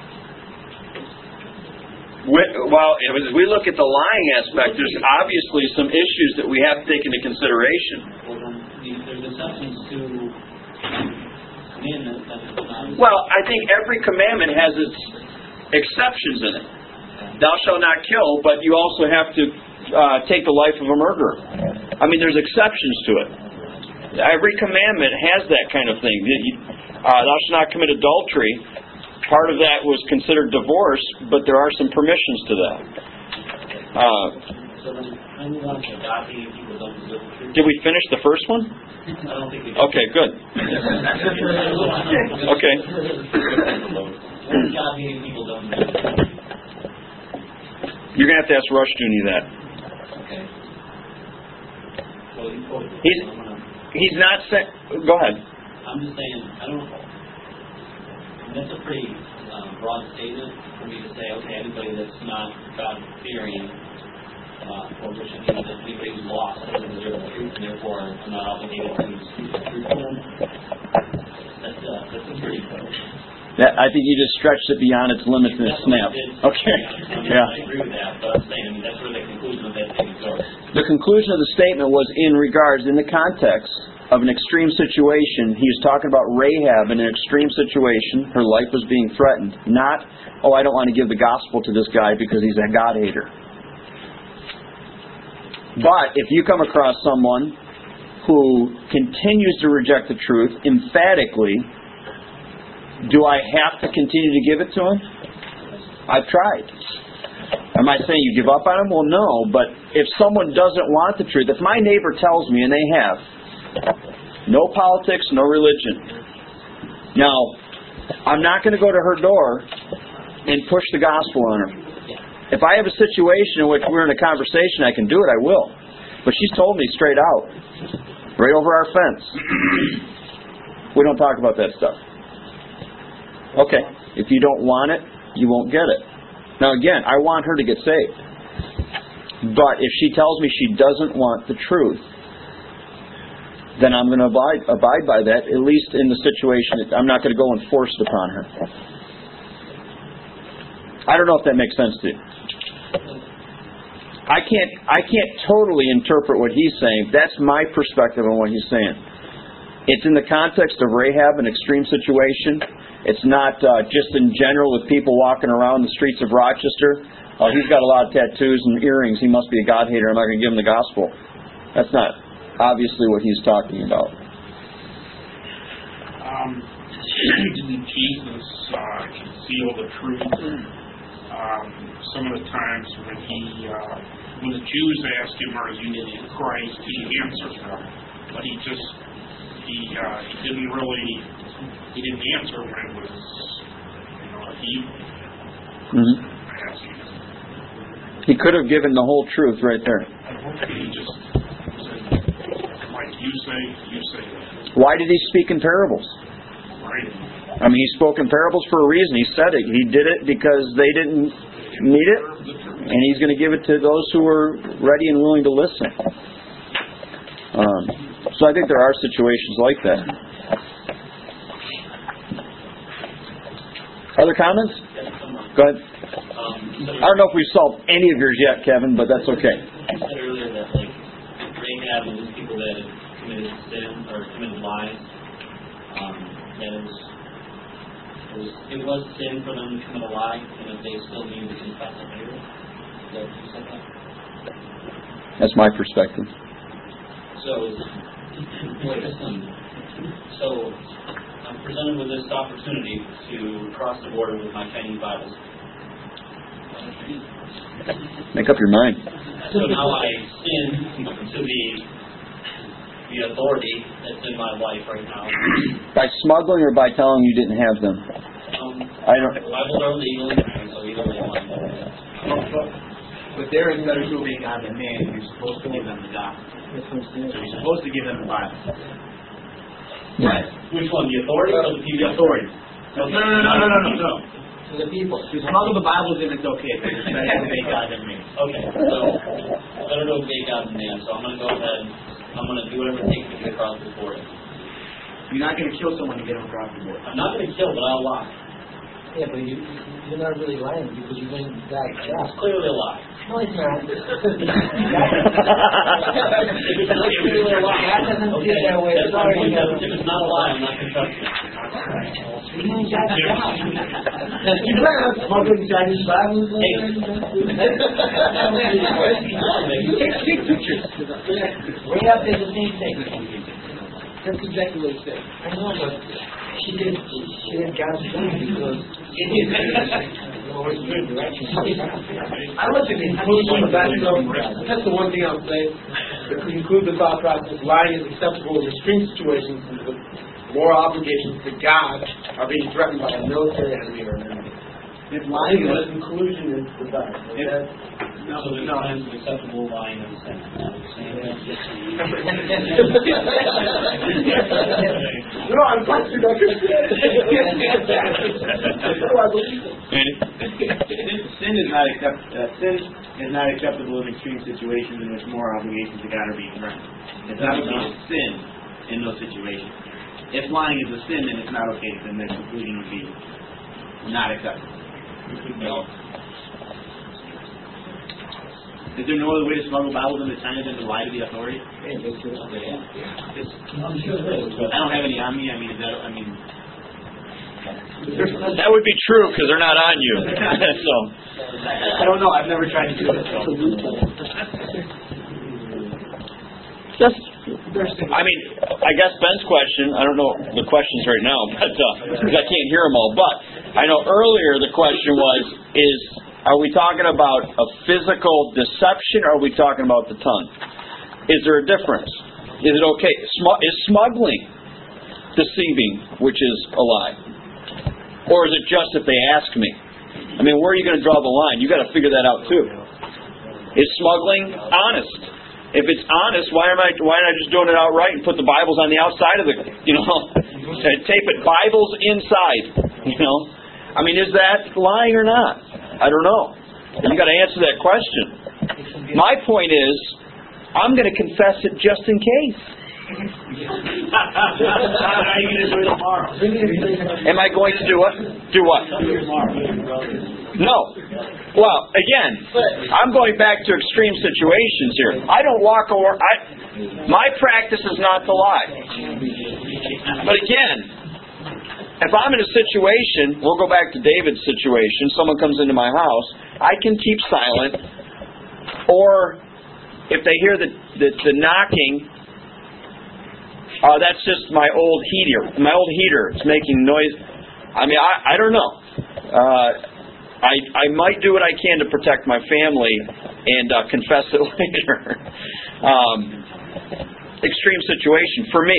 Well, as we look at the lying aspect, there's obviously some issues that we have to take into consideration. Well, there's exceptions to commandments that is not... Well, I think every commandment has its exceptions in it. Thou shalt not kill, but you also have to take the life of a murderer. I mean, there's exceptions to it. Every commandment has that kind of thing. Thou shalt not commit adultery. Part of that was considered divorce, but there are some permissions to that. Did we finish the first one? I don't think we did. Okay, good. Okay. You're going to have to ask Rushdoony that. He's not saying... Go ahead. I'm just saying, I don't know. That's a pretty broad statement for me to say, okay, anybody that's not God-fearing, or which means that anybody who's lost doesn't deserve the truth, and therefore I'm not obligated to speak the truth to them. That's a pretty I think you just stretched it beyond its limits in a snap. Okay. I agree with that, but I'm saying, that's where the conclusion of that statement goes. The conclusion of the statement was in the context of an extreme situation. He was talking about Rahab in an extreme situation. Her life was being threatened. Not, I don't want to give the gospel to this guy because he's a God-hater. But if you come across someone who continues to reject the truth emphatically, do I have to continue to give it to him? I've tried. Am I saying you give up on him? Well, no. But if someone doesn't want the truth, if my neighbor tells me, and they have, no politics, no religion. Now, I'm not going to go to her door and push the gospel on her. If I have a situation in which we're in a conversation, I can do it, I will. But she's told me straight out, right over our fence, we don't talk about that stuff. Okay, if you don't want it, you won't get it. Now again, I want her to get saved. But if she tells me she doesn't want the truth, then I'm going to abide by that, at least in the situation. I'm not going to go and force it upon her. I don't know if that makes sense to you. I can't totally interpret what he's saying. That's my perspective on what he's saying. It's in the context of Rahab, an extreme situation. It's not just in general with people walking around the streets of Rochester. Oh, he's got a lot of tattoos and earrings. He must be a God hater. I'm not going to give him the gospel. That's not obviously what he's talking about. Didn't Jesus conceal the truth? Some of the times when the Jews asked him, "Are you Christ?" he answered them, but he didn't answer when it was he. He could have given the whole truth right there. He just said, like you say that. Why did he speak in parables? Right. I mean, he spoke in parables for a reason. He said it. He did it because they didn't need it, and he's going to give it to those who are ready and willing to listen. So I think there are situations like that. Other comments? Go ahead. I don't know if we've solved any of yours yet, Kevin, but that's okay. You said earlier that Rahab and these people that had committed sin or committed lies, that it was sin for them to commit a lie, and that they still needed to confess it later. Is that what you said that? That's my perspective. So I'm presented with this opportunity to cross the border with my Chinese Bibles. Make up your mind. So now I sin to the authority that's in my life right now. By smuggling or by telling you didn't have them? I don't. Bibles are legal, so either way. But there is better to being on the man, you're supposed to give them the gospel. So you're supposed to give them the Bible. Right. Which one, the authority or the people? The authority. No. To the people. To smuggle the Bibles in, it's okay. It's better to obey God than me. Okay, so better to obey God than man. So I'm going to go ahead. I'm going to do whatever it takes to get across the border. You're not going to kill someone to get them across the border. I'm not going to kill, but I'll lie. Yeah, but you're not really lying because you're going to die. It's clearly a lie. No, it's not. It's clearly a lie. God doesn't see it that way. If it's not a lie, I'm not going to trust you. You're not smuggling Chinese Bibles. Take pictures. Rahab did the same thing. That's exactly what he said. I know, but she did God's thing because it is good direction. I look at the conclusion of that. That's the one thing I'll say. To conclude the thought process, lying is acceptable in extreme situations, and the moral obligations to God are being threatened by a military enemy or an enemy. If lying is a conclusion, it's the fact. No, it's acceptable lying in the sense. No, I'm question. Sin is not acceptable in extreme situations in which moral obligations to God are being threatened. It's not okay to sin in those situations. If lying is a sin, then it's not okay. Then the conclusion would be not acceptable. No. Is there no other way to smuggle Bibles into China than to lie to the authority? I don't have any on me. That would be true because they're not on you. So I don't know. I've never tried to do this. I guess Ben's question, I don't know the questions right now, but because I can't hear them all. But I know earlier the question was, are we talking about a physical deception or are we talking about the tongue? Is there a difference? Is it okay? Is smuggling deceiving, which is a lie? Or is it just if they ask me? I mean, where are you going to draw the line? You've got to figure that out too. Is smuggling honest? If it's honest, why am I just doing it outright and put the Bibles on the outside of the, tape it Bibles inside, I mean, is that lying or not? I don't know. You got to answer that question. My point is, I'm going to confess it just in case. How are you going to do it tomorrow? Am I going to do what? Do what? No. Well, again, I'm going back to extreme situations here. I don't walk over. My practice is not to lie. But again, if I'm in a situation, we'll go back to David's situation, someone comes into my house, I can keep silent. Or if they hear the knocking, that's just my old heater. My old heater. It's making noise. I mean, I don't know. I might do what I can to protect my family and confess it later. Extreme situation for me.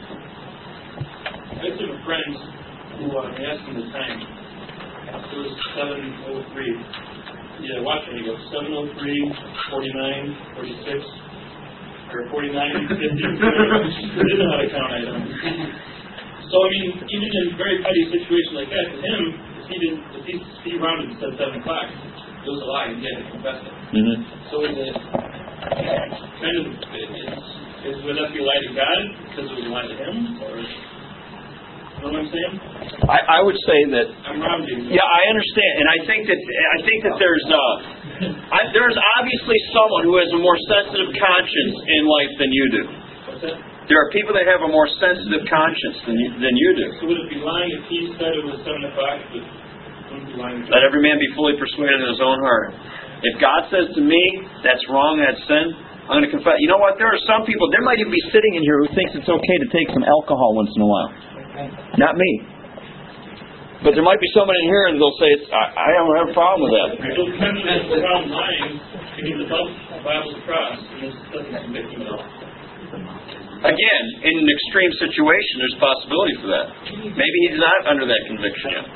I have a friend who asked me the time. It was 7:03. Yeah, watch when he goes 7:03, 49, 46, or 49, 50. I didn't know how to count items. So I mean, even in a very petty situation like that, to him, if he rounded and said 7 o'clock, it was a lie, and he had to confess it. Mm-hmm. So is it kind of would that be a lie to God because it was a lie to him, or? You know what I'm saying? I would say that. I'm rounding. Yeah, I understand, and I think that there's obviously someone who has a more sensitive conscience in life than you do. What's that? There are people that have a more sensitive conscience than you do. So would it be lying if he said it was 7 o'clock? But wouldn't be lying. Let every man be fully persuaded in his own heart. If God says to me that's wrong, that's sin, I'm going to confess. You know what? There are some people. There might even be sitting in here who thinks it's okay to take some alcohol once in a while. Not me. But there might be someone in here and they'll say, I don't have a problem with that. So the problem lying, he needs to help the Bible's across, and this doesn't convict him at all. Again, in an extreme situation, there's possibility for that. Maybe he's not under that conviction yet.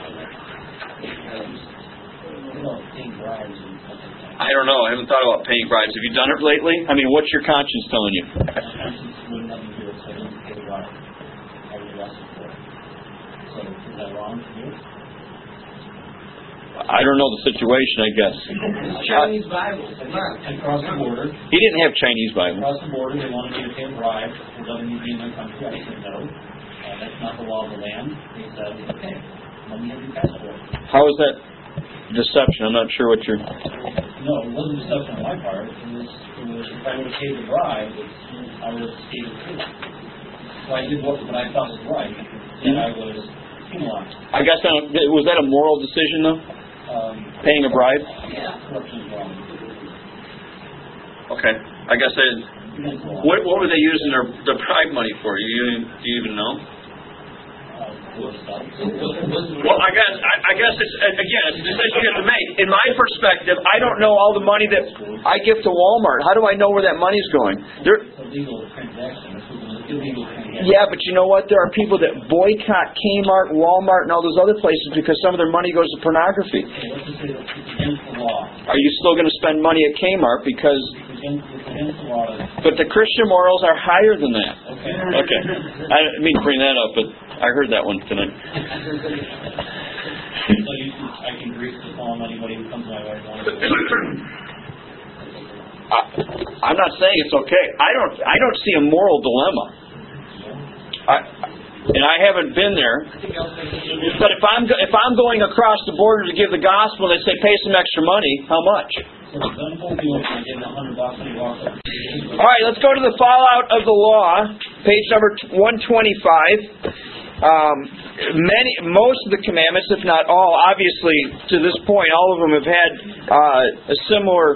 I don't know. I haven't thought about paying bribes. Have you done it lately? I mean, what's your conscience telling you? I don't know the situation, I guess. Chinese Bible. Across the border. He didn't have Chinese Bible. Across the border, they wanted me to pay a bribe for letting me be in their country. I said no. That's not the law of the land. They said, okay, let me have your passport. How is that deception? I'm not sure what you're... No, it wasn't deception on my part. It was if I would have paid the bribe, I would have stayed with you. So I did what I thought was right, and I was penalized. I guess, was that a moral decision, though? Paying a bribe? Yeah, corruption is wrong. Okay. I guess what were they using their bribe money for? Do you even know? Well, I guess it's again, it's a decision you have to make. In my perspective, I don't know all the money that I give to Walmart. How do I know where that money's going? It's a legal transaction. Yeah, but you know what? There are people that boycott Kmart, Walmart, and all those other places because some of their money goes to pornography. Are you still going to spend money at Kmart because... But the Christian morals are higher than that. Okay. I didn't mean to bring that up, but I heard that one tonight. So I can grease the palm anybody who comes my way. I'm not saying it's okay. I don't see a moral dilemma. And I haven't been there. But if I'm going across the border to give the gospel and they say pay some extra money, how much? All right, let's go to the fallout of the law, page number 125. Most of the commandments, if not all, obviously to this point, all of them have had a similar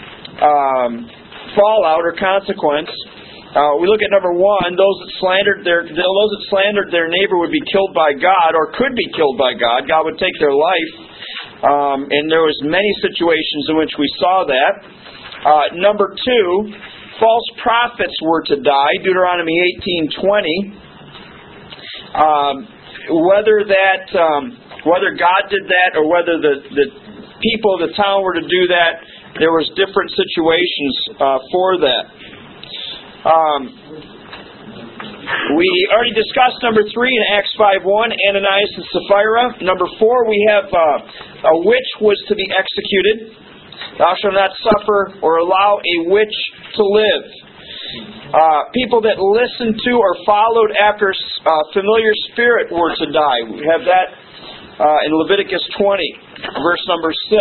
fallout or consequence. We look at number 1: those that slandered their neighbor would be killed by God, or could be killed by God. God would take their life. And there was many situations in which we saw that. Number 2, false prophets were to die. Deuteronomy 18:20. Whether God did that or whether the people of the town were to do that, there was different situations for that. We already discussed number 3 in Acts 5:1, Ananias and Sapphira. Number 4, we have a witch was to be executed. Thou shalt not suffer or allow a witch to live. People that listened to or followed after a familiar spirit were to die. We have that in Leviticus 20, verse number 6.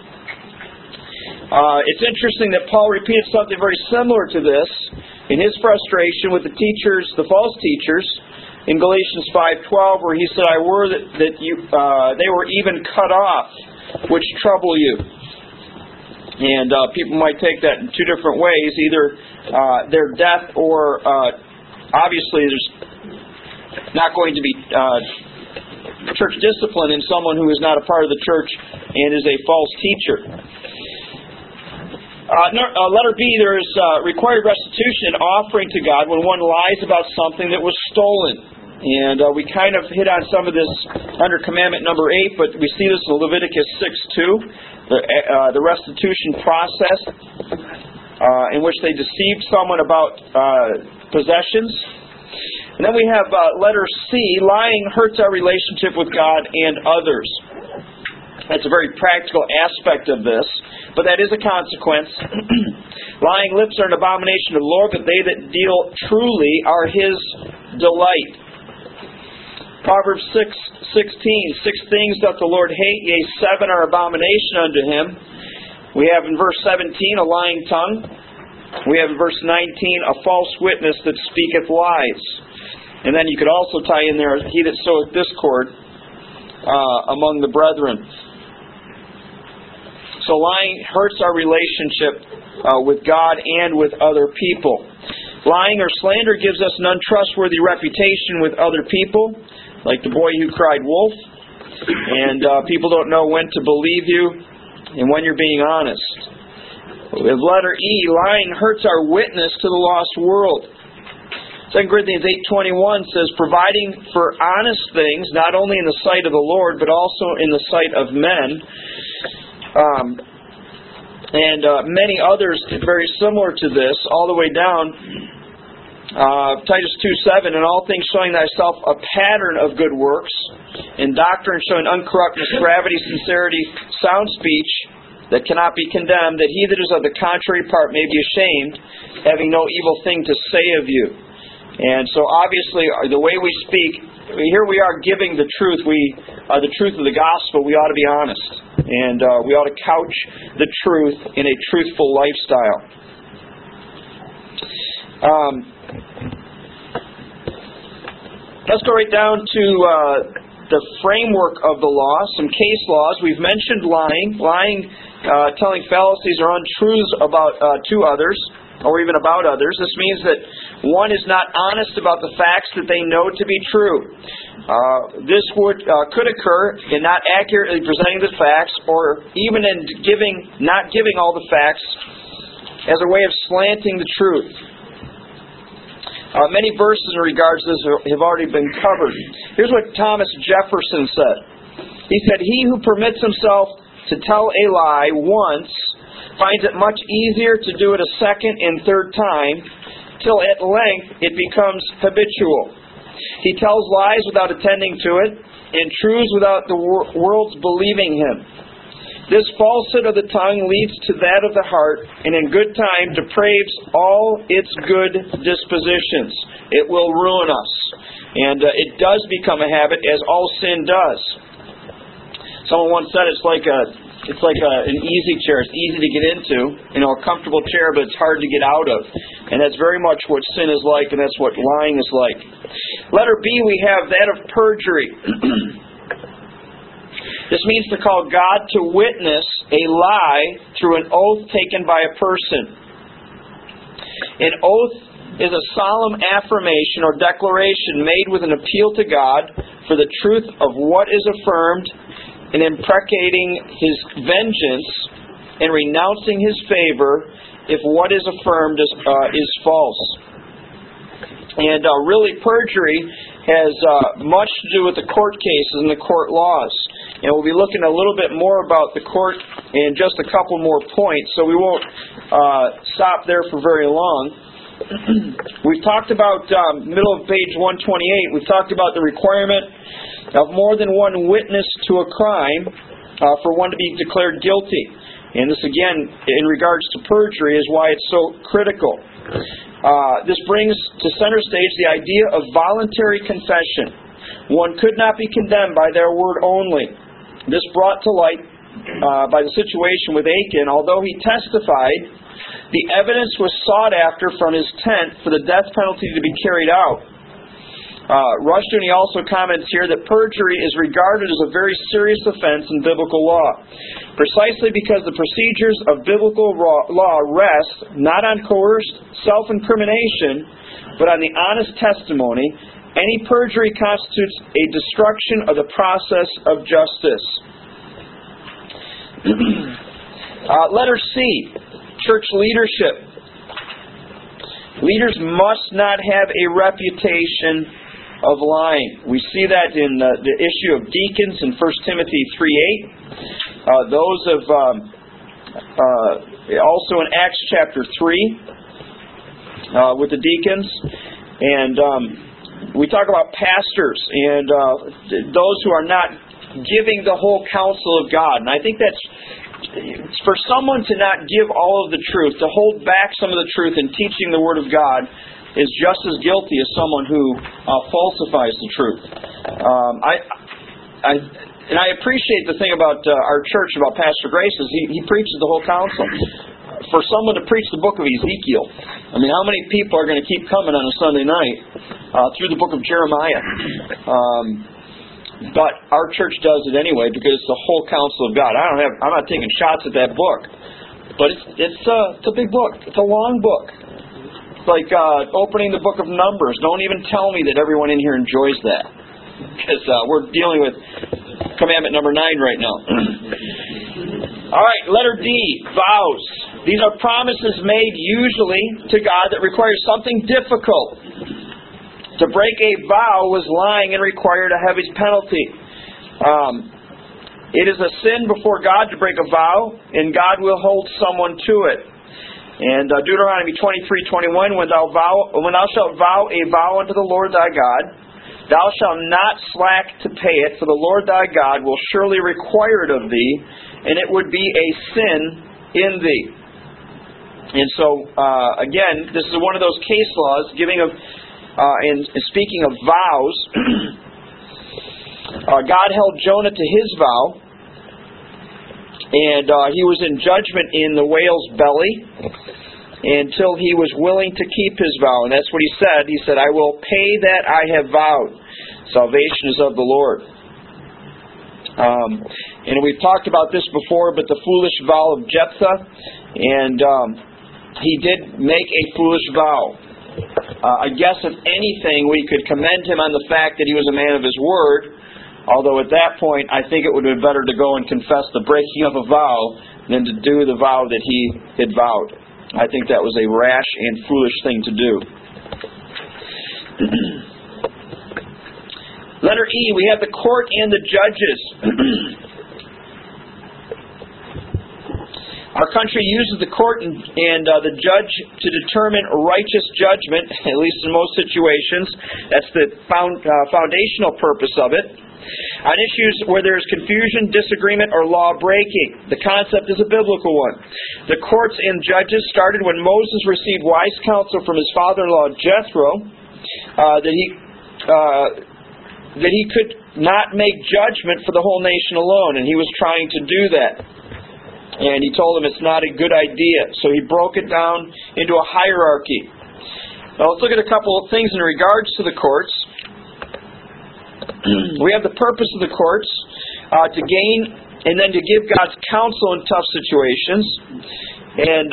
It's interesting that Paul repeated something very similar to this in his frustration with the teachers, the false teachers, in Galatians 5:12, where he said, "I were that they were even cut off, which trouble you." And people might take that in two different ways: either their death, or obviously there's not going to be church discipline in someone who is not a part of the church and is a false teacher. Letter B, there is required restitution and offering to God when one lies about something that was stolen. And we kind of hit on some of this under commandment number 8, but we see this in Leviticus 6:2, the restitution process in which they deceived someone about possessions. And then we have letter C, lying hurts our relationship with God and others. That's a very practical aspect of this, but that is a consequence. Lying lips are an abomination to the Lord, but they that deal truly are His delight. Proverbs 6:16, 6 things doth the Lord hate, yea, 7 are abomination unto Him. We have in verse 17 a lying tongue. We have in verse 19 a false witness that speaketh lies. And then you could also tie in there, he that soweth discord among the brethren. So lying hurts our relationship with God and with other people. Lying or slander gives us an untrustworthy reputation with other people, like the boy who cried wolf. And people don't know when to believe you and when you're being honest. With letter E, lying hurts our witness to the lost world. 2 Corinthians 8:21 says, providing for honest things, not only in the sight of the Lord, but also in the sight of men. And many others very similar to this, all the way down. Titus 2:7, in all things showing thyself a pattern of good works, in doctrine showing uncorruptness, gravity, sincerity, sound speech, that cannot be condemned, that he that is of the contrary part may be ashamed, having no evil thing to say of you. And so obviously, the way we speak, here we are giving the truth. The truth of the gospel, we ought to be honest. And we ought to couch the truth in a truthful lifestyle. Let's go right down to the framework of the law, some case laws. We've mentioned lying, telling fallacies or untruths about to others, or even about others. This means that one is not honest about the facts that they know to be true. This could occur in not accurately presenting the facts, or even in not giving all the facts as a way of slanting the truth. Many verses in regards to this have already been covered. Here's what Thomas Jefferson said. He said, he who permits himself to tell a lie once finds it much easier to do it a second and third time, till at length it becomes habitual. He tells lies without attending to it, and truths without the world's believing him. This falsehood of the tongue leads to that of the heart, and in good time depraves all its good dispositions. It will ruin us. And it does become a habit, as all sin does. Someone once said it's like an easy chair. It's easy to get into, a comfortable chair, but it's hard to get out of. And that's very much what sin is like, and that's what lying is like. Letter B, we have that of perjury. This means to call God to witness a lie through an oath taken by a person. An oath is a solemn affirmation or declaration made with an appeal to God for the truth of what is affirmed, and imprecating His vengeance and renouncing His favor if what is affirmed is false. And really, perjury has much to do with the court cases and the court laws. And we'll be looking a little bit more about the court in just a couple more points, so we won't stop there for very long. We've talked about, middle of page 128, we've talked about the requirement of more than one witness to a crime for one to be declared guilty. And this, again, in regards to perjury, is why it's so critical. This brings to center stage the idea of voluntary confession. one could not be condemned by their word only. This brought to light by the situation with Achan, although he testified, the evidence was sought after from his tent for the death penalty to be carried out. Rushdoony also comments here that perjury is regarded as a very serious offense in biblical law, precisely because the procedures of biblical law rest not on coerced self-incrimination, but on the honest testimony. Any perjury constitutes a destruction of the process of justice. Letter C, church leadership. Leaders must not have a reputation of lying. We see that in the issue of deacons in 1 Timothy 3:8. Those of also in Acts chapter 3 with the deacons. And we talk about pastors and those who are not giving the whole counsel of God. And I think that's for someone to not give all of the truth, to hold back some of the truth in teaching the Word of God, is just as guilty as someone who falsifies the truth. I appreciate the thing about our church, about Pastor Grace, is he preaches the whole counsel. For someone to preach the book of Ezekiel, I mean, how many people are going to keep coming on a Sunday night through the book of Jeremiah? But our church does it anyway because it's the whole counsel of God. I'm not taking shots at that book, but it's a big book. It's a long book. It's like opening the book of Numbers. Don't even tell me that everyone in here enjoys that, because we're dealing with commandment number 9 right now. All right, letter D, vows. These are promises made usually to God that require something difficult. To break a vow was lying and required a heavy penalty. It is a sin before God to break a vow, and God will hold someone to it. And Deuteronomy 23:21, when thou shalt vow a vow unto the Lord thy God, thou shalt not slack to pay it, for the Lord thy God will surely require it of thee, and it would be a sin in thee. And so, again, this is one of those case laws and speaking of vows. God held Jonah to his vow, and he was in judgment in the whale's belly until he was willing to keep his vow. And that's what he said. He said, I will pay that I have vowed. Salvation is of the Lord. And we've talked about this before, but the foolish vow of Jephthah, and he did make a foolish vow. I guess if anything, we could commend him on the fact that he was a man of his word, although at that point I think it would have been better to go and confess the breaking of a vow than to do the vow that he had vowed. I think that was a rash and foolish thing to do. Letter E, we have the court and the judges. Our country uses the court and the judge to determine righteous judgment, at least in most situations. That's the foundational purpose of it. On issues where there is confusion, disagreement, or law breaking. The concept is a biblical one. The courts and judges started when Moses received wise counsel from his father-in-law Jethro that he could not make judgment for the whole nation alone, and he was trying to do that. And he told him it's not a good idea. So he broke it down into a hierarchy. Now let's look at a couple of things in regards to the courts. We have the purpose of the courts to gain and then to give God's counsel in tough situations. And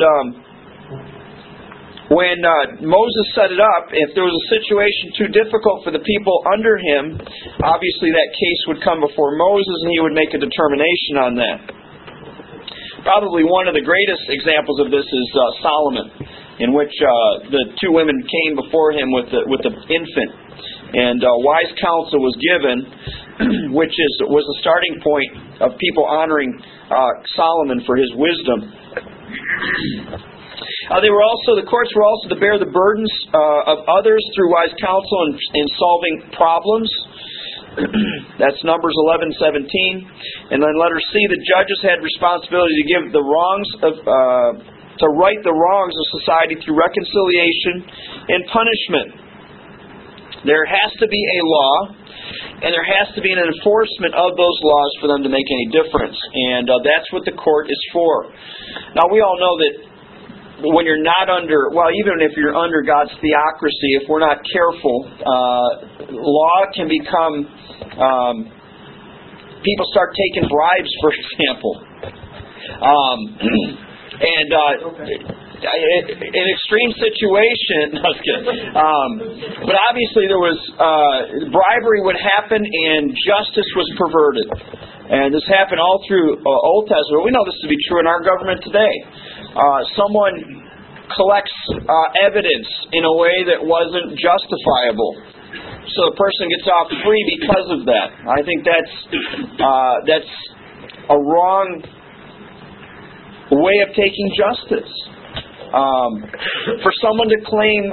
when Moses set it up, if there was a situation too difficult for the people under him, obviously that case would come before Moses and he would make a determination on that. Probably one of the greatest examples of this is Solomon, in which the two women came before him with the infant, and wise counsel was given, which was the starting point of people honoring Solomon for his wisdom. The courts were also to bear the burdens of others through wise counsel in solving problems. That's Numbers 11:17. And then letter C, the judges had responsibility to give the wrongs to right the wrongs of society through reconciliation and punishment. There has to be a law, and there has to be an enforcement of those laws for them to make any difference. And that's what the court is for. Now, we all know that when you're not under, well, even if you're under God's theocracy, if we're not careful, law can become, people start taking bribes, for example. In extreme situation, no, I was kidding. But obviously there was, bribery would happen and justice was perverted. And this happened all through Old Testament. We know this to be true in our government today. Someone collects evidence in a way that wasn't justifiable, so the person gets off free because of that. I think that's a wrong way of taking justice. For someone to claim,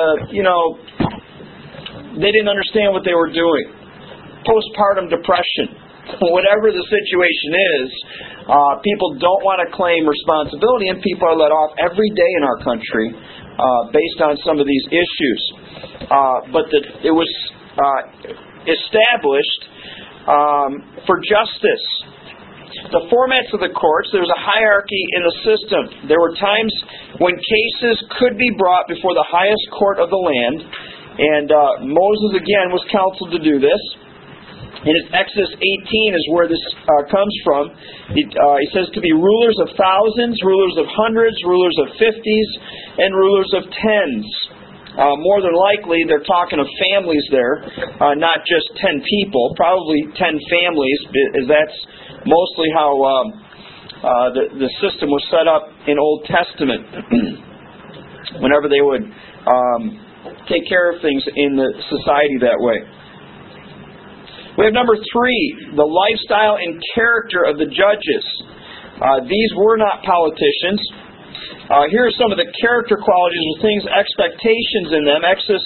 they didn't understand what they were doing, postpartum depression. Whatever the situation is, people don't want to claim responsibility, and people are let off every day in our country based on some of these issues. But it was established for justice. The formats of the courts, there was a hierarchy in the system. There were times when cases could be brought before the highest court of the land, and Moses again was counseled to do this. And Exodus 18 is where this comes from. He says to be rulers of thousands, rulers of hundreds, rulers of 50s, and rulers of tens. More than likely, they're talking of families there, not just 10 people, probably 10 families, as that's mostly how the system was set up in Old Testament. Whenever they would take care of things in the society that way. We have number 3, the lifestyle and character of the judges. These were not politicians. Here are some of the character qualities of things, expectations in them. Exodus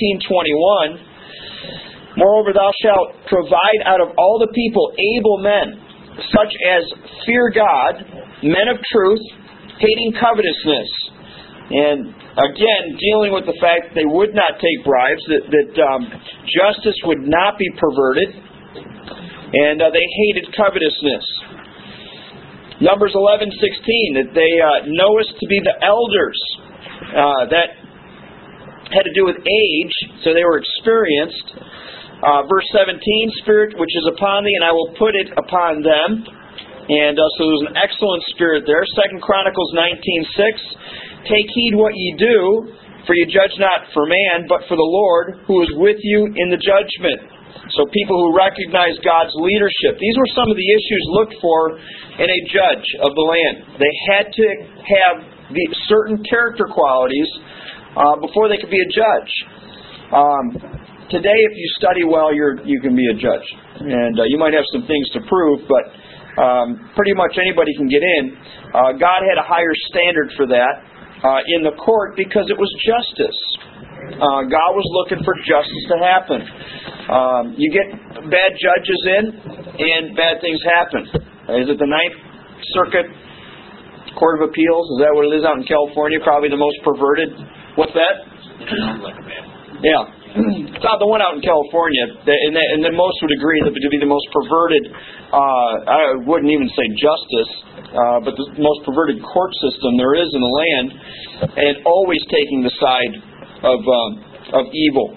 18:21. Moreover, thou shalt provide out of all the people able men, such as fear God, men of truth, hating covetousness. And again, dealing with the fact that they would not take bribes, that justice would not be perverted, and they hated covetousness. Numbers 11:16, that they know us to be the elders. That had to do with age, so they were experienced. Verse 17, Spirit which is upon thee, and I will put it upon them. And so there was an excellent spirit there. 2 Chronicles 19:6, take heed what ye do, for ye judge not for man, but for the Lord, who is with you in the judgment. So people who recognize God's leadership. These were some of the issues looked for in a judge of the land. They had to have the certain character qualities before they could be a judge. Today, if you study well, you can be a judge. And you might have some things to prove, but pretty much anybody can get in. God had a higher standard for that in the court because it was justice. God was looking for justice to happen. You get bad judges in, and bad things happen. Is it the Ninth Circuit Court of Appeals? Is that what it is out in California? Probably the most perverted. What's that? Yeah. It's not the one out in California, and then most would agree that to be the most perverted, I wouldn't even say justice, but the most perverted court system there is in the land, and always taking the side of evil.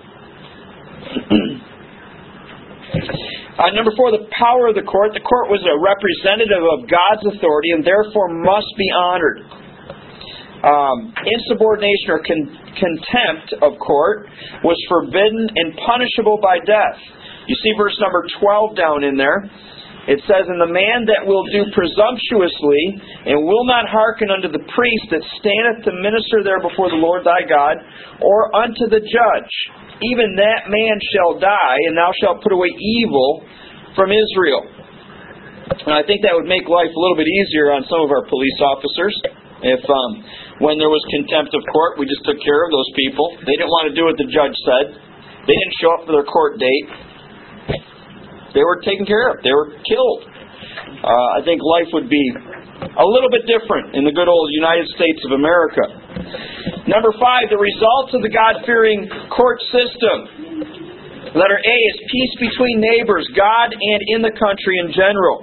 Number 4, the power of the court. The court was a representative of God's authority and therefore must be honored. Insubordination or contempt of court was forbidden and punishable by death. You see verse number 12 down in there. It says, and the man that will do presumptuously and will not hearken unto the priest that standeth to minister there before the Lord thy God, or unto the judge, even that man shall die, and thou shalt put away evil from Israel. And I think that would make life a little bit easier on some of our police officers. If when there was contempt of court, we just took care of those people. They didn't want to do what the judge said. They didn't show up for their court date. They were taken care of. They were killed. I think life would be a little bit different in the good old United States of America. Number 5, the results of the God-fearing court system. Letter A is peace between neighbors, God and in the country in general.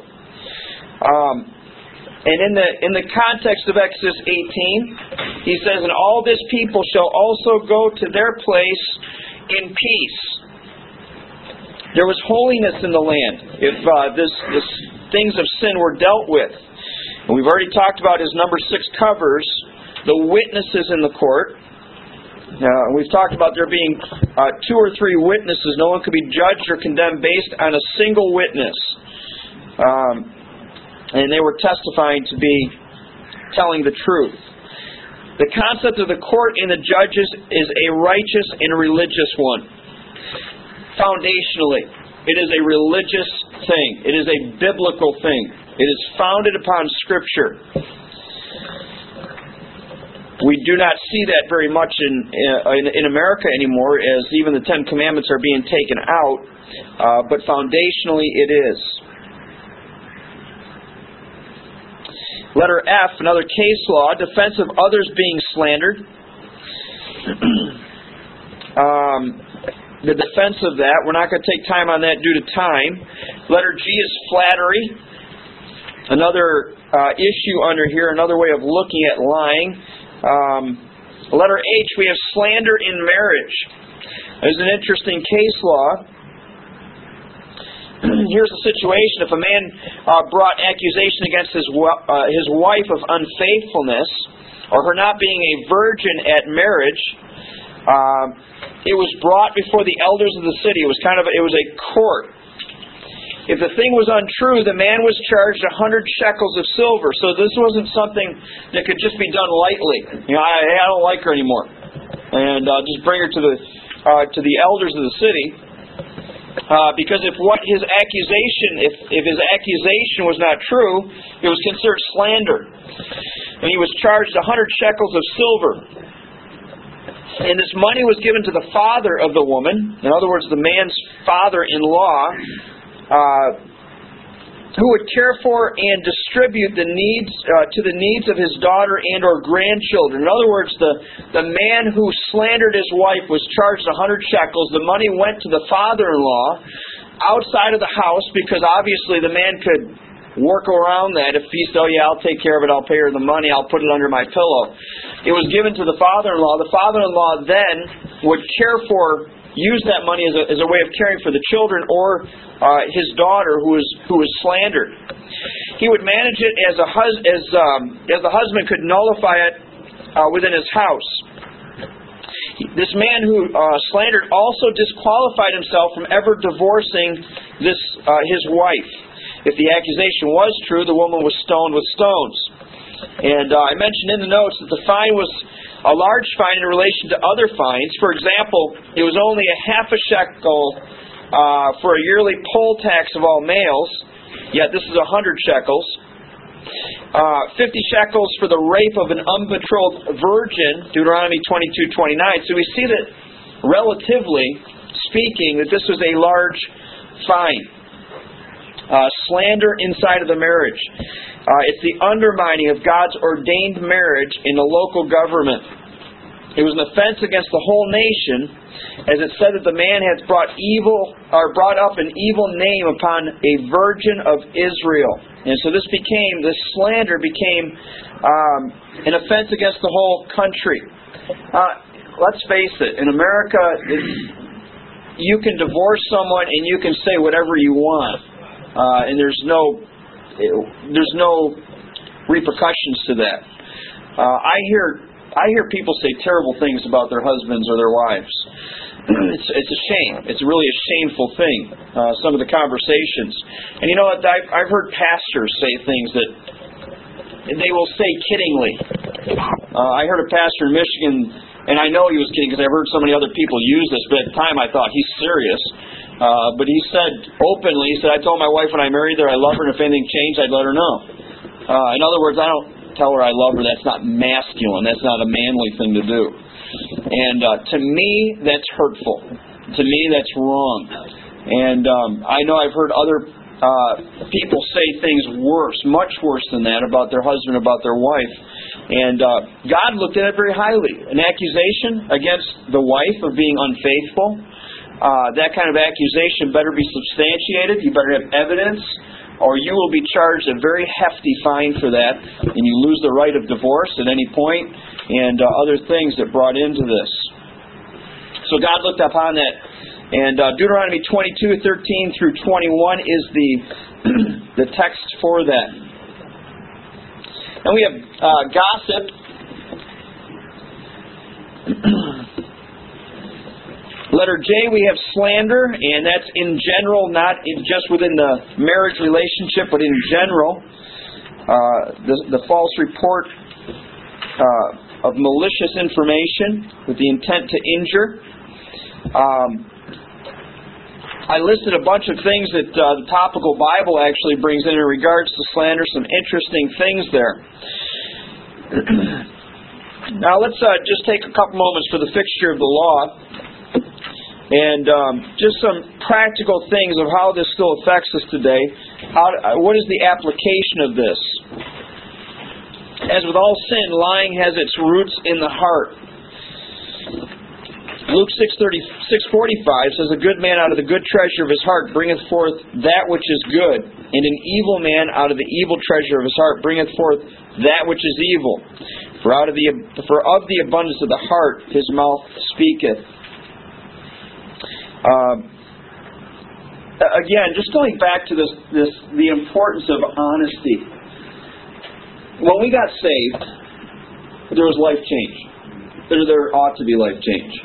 And in the context of Exodus 18, he says, "And all this people shall also go to their place in peace." There was holiness in the land if this things of sin were dealt with. And we've already talked about, as number 6 covers, the witnesses in the court. We've talked about there being 2 or 3 witnesses. No one could be judged or condemned based on a single witness. And they were testifying to be telling the truth. The concept of the court and the judges is a righteous and religious one. Foundationally, it is a religious thing. It is a biblical thing. It is founded upon Scripture. We do not see that very much in America anymore, as even the 10 Commandments are being taken out. But foundationally, it is. Letter F, another case law, defense of others being slandered. The defense of that, we're not going to take time on that due to time. Letter G is flattery. Another issue under here, another way of looking at lying. Letter H, we have slander in marriage. There's an interesting case law. Here's the situation. If a man brought accusation against his wife of unfaithfulness, or her not being a virgin at marriage, it was brought before the elders of the city. It was a court. If the thing was untrue, the man was charged 100 shekels of silver. So this wasn't something that could just be done lightly. I don't like her anymore, and just bring her to the elders of the city. Because if his accusation was not true, it was considered slander, and he was charged 100 shekels of silver. And this money was given to the father of the woman, in other words, the man's father-in-law, who would care for and distribute the needs to the needs of his daughter and or grandchildren. In other words, the man who slandered his wife was charged 100 shekels. The money went to the father-in-law outside of the house, because obviously the man could work around that. If he said, "Oh yeah, I'll take care of it, I'll pay her the money, I'll put it under my pillow." It was given to the father-in-law. The father-in-law then would use that money as a way of caring for the children or his daughter who was slandered. He would manage it as the husband could nullify it within his house. This man who slandered also disqualified himself from ever divorcing his wife. If the accusation was true, the woman was stoned with stones. And I mentioned in the notes that the fine was a large fine in relation to other fines. For example, it was only a half a shekel for a yearly poll tax of all males, yet this is 100 shekels. 50 shekels for the rape of an unbetrothed virgin, Deuteronomy 22:29. So we see that, relatively speaking, that this was a large fine. Slander inside of the marriage. It's the undermining of God's ordained marriage in the local government. It was an offense against the whole nation, as it said that the man has brought up an evil name upon a virgin of Israel. And so this slander became an offense against the whole country. Let's face it, in America, you can divorce someone and you can say whatever you want. And there's no repercussions to that. I hear people say terrible things about their husbands or their wives. It's a shame. It's really a shameful thing. Some of the conversations, and you know what? I've heard pastors say things that they will say kiddingly. I heard a pastor in Michigan, and I know he was kidding because I've heard so many other people use this. But at the time, I thought he's serious. But he said openly, he said, "I told my wife when I married her I love her, and if anything changed, I'd let her know." In other words, I don't tell her I love her. That's not masculine. That's not a manly thing to do. And to me, that's hurtful. To me, that's wrong. And I know I've heard other people say things worse, much worse than that, about their husband, about their wife. And God looked at it very highly. An accusation against the wife of being unfaithful that kind of accusation better be substantiated. You better have evidence, or you will be charged a very hefty fine for that, and you lose the right of divorce at any point, and other things that brought into this. So God looked upon that. And Deuteronomy 22:13 through 21 is the text for that. And we have gossip. Letter J, we have slander, and that's in general, not just within the marriage relationship, but in general. The false report of malicious information with the intent to injure. I listed a bunch of things that the Topical Bible actually brings in regards to slander, some interesting things there. Now let's just take a couple moments for the fixture of the law, and just some practical things of how this still affects us today. What is the application of this? As with all sin, lying has its roots in the heart. Luke 6:45 says, "A good man out of the good treasure of his heart bringeth forth that which is good, and an evil man out of the evil treasure of his heart bringeth forth that which is evil. For of the abundance of the heart his mouth speaketh." Again, just going back to the importance of honesty. When we got saved, there was life change. There ought to be life change.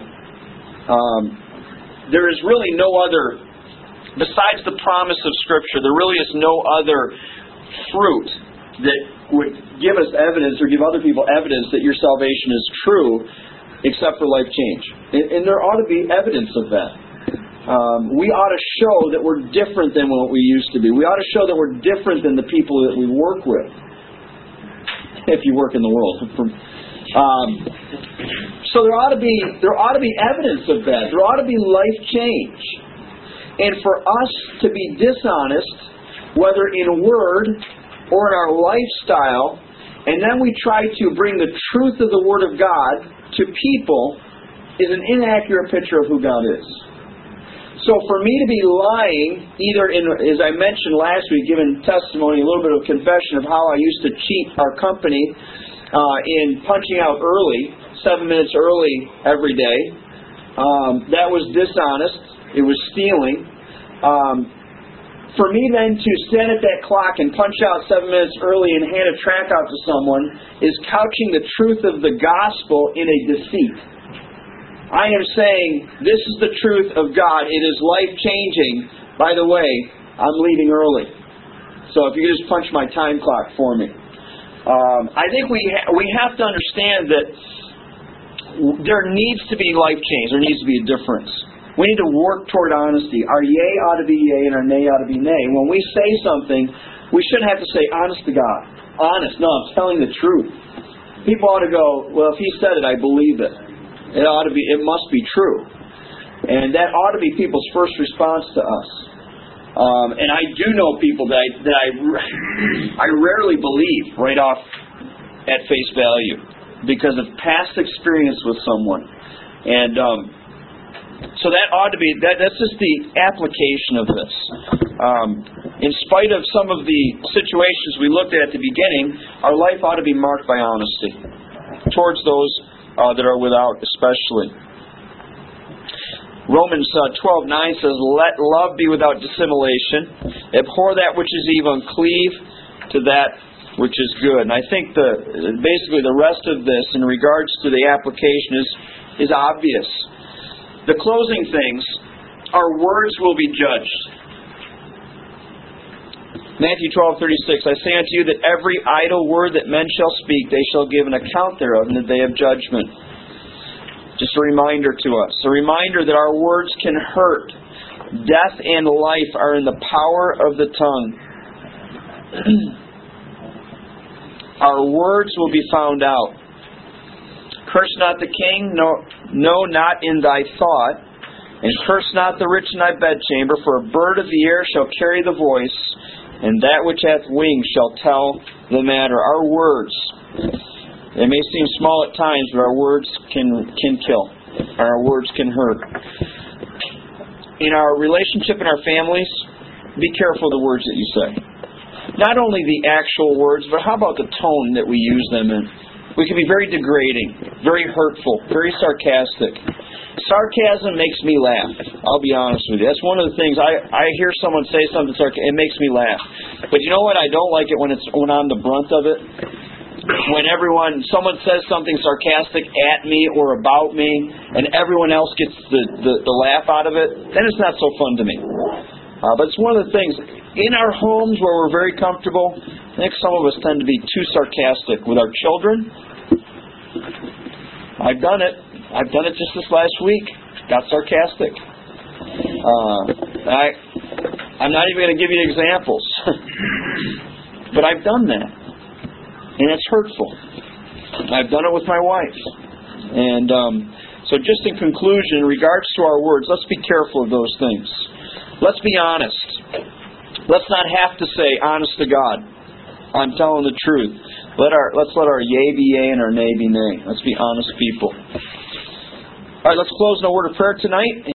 There is really no other, besides the promise of Scripture, there really is no other fruit that would give us evidence or give other people evidence that your salvation is true, except for life change. And there ought to be evidence of that. We ought to show that we're different than what we used to be. We ought to show that we're different than the people that we work with, if you work in the world. So there ought to be evidence of that. There ought to be life change. And for us to be dishonest, whether in word or in our lifestyle, and then we try to bring the truth of the Word of God to people, is an inaccurate picture of who God is. So for me to be lying, either in, as I mentioned last week, giving testimony, a little bit of confession of how I used to cheat our company in punching out early, 7 minutes early every day. That was dishonest. It was stealing. For me then to stand at that clock and punch out 7 minutes early and hand a tract out to someone is couching the truth of the gospel in a deceit. I am saying, this is the truth of God. It is life-changing. By the way, I'm leaving early. So if you could just punch my time clock for me. I think we have to understand that there needs to be life change. There needs to be a difference. We need to work toward honesty. Our yea ought to be yea and our nay ought to be nay. When we say something, we shouldn't have to say, honest to God. Honest. No, I'm telling the truth. People ought to go, well, if he said it, I believe it. It must be true. And that ought to be people's first response to us. And I do know people that I rarely believe right off at face value because of past experience with someone. And so that ought to be, that's just the application of this. In spite of some of the situations we looked at the beginning, our life ought to be marked by honesty towards those that are without, especially. Romans 12:9 says, "Let love be without dissimulation. Abhor that which is evil and cleave to that which is good." And I think basically the rest of this in regards to the application is obvious. The closing things, our words will be judged. Matthew 12:36, "I say unto you that every idle word that men shall speak, they shall give an account thereof in the day of judgment." Just a reminder to us. A reminder that our words can hurt. Death and life are in the power of the tongue. Our words will be found out. "Curse not the king, no, not in thy thought. And curse not the rich in thy bedchamber, for a bird of the air shall carry the voice, and that which hath wings shall tell the matter." Our words, they may seem small at times, but our words can kill. Our words can hurt. in our relationship in our families, be careful of the words that you say. Not only the actual words, but how about the tone that we use them in? We can be very degrading, very hurtful, very sarcastic. Sarcasm makes me laugh. I'll be honest with you. That's one of the things. I hear someone say something sarcastic, it makes me laugh. But you know what? I don't like it when I'm the brunt of it. When someone says something sarcastic at me or about me, and everyone else gets the laugh out of it, then it's not so fun to me. But it's one of the things. In our homes where we're very comfortable, I think some of us tend to be too sarcastic with our children. I've done it. I've done it just this last week. Got sarcastic. I'm not even going to give you examples. But I've done that. And it's hurtful. I've done it with my wife. And so just in conclusion, in regards to our words, let's be careful of those things. Let's be honest. Let's not have to say, honest to God, I'm telling the truth. Let's let our yea be yea and our nay be nay. Let's be honest people. All right, let's close in a word of prayer tonight.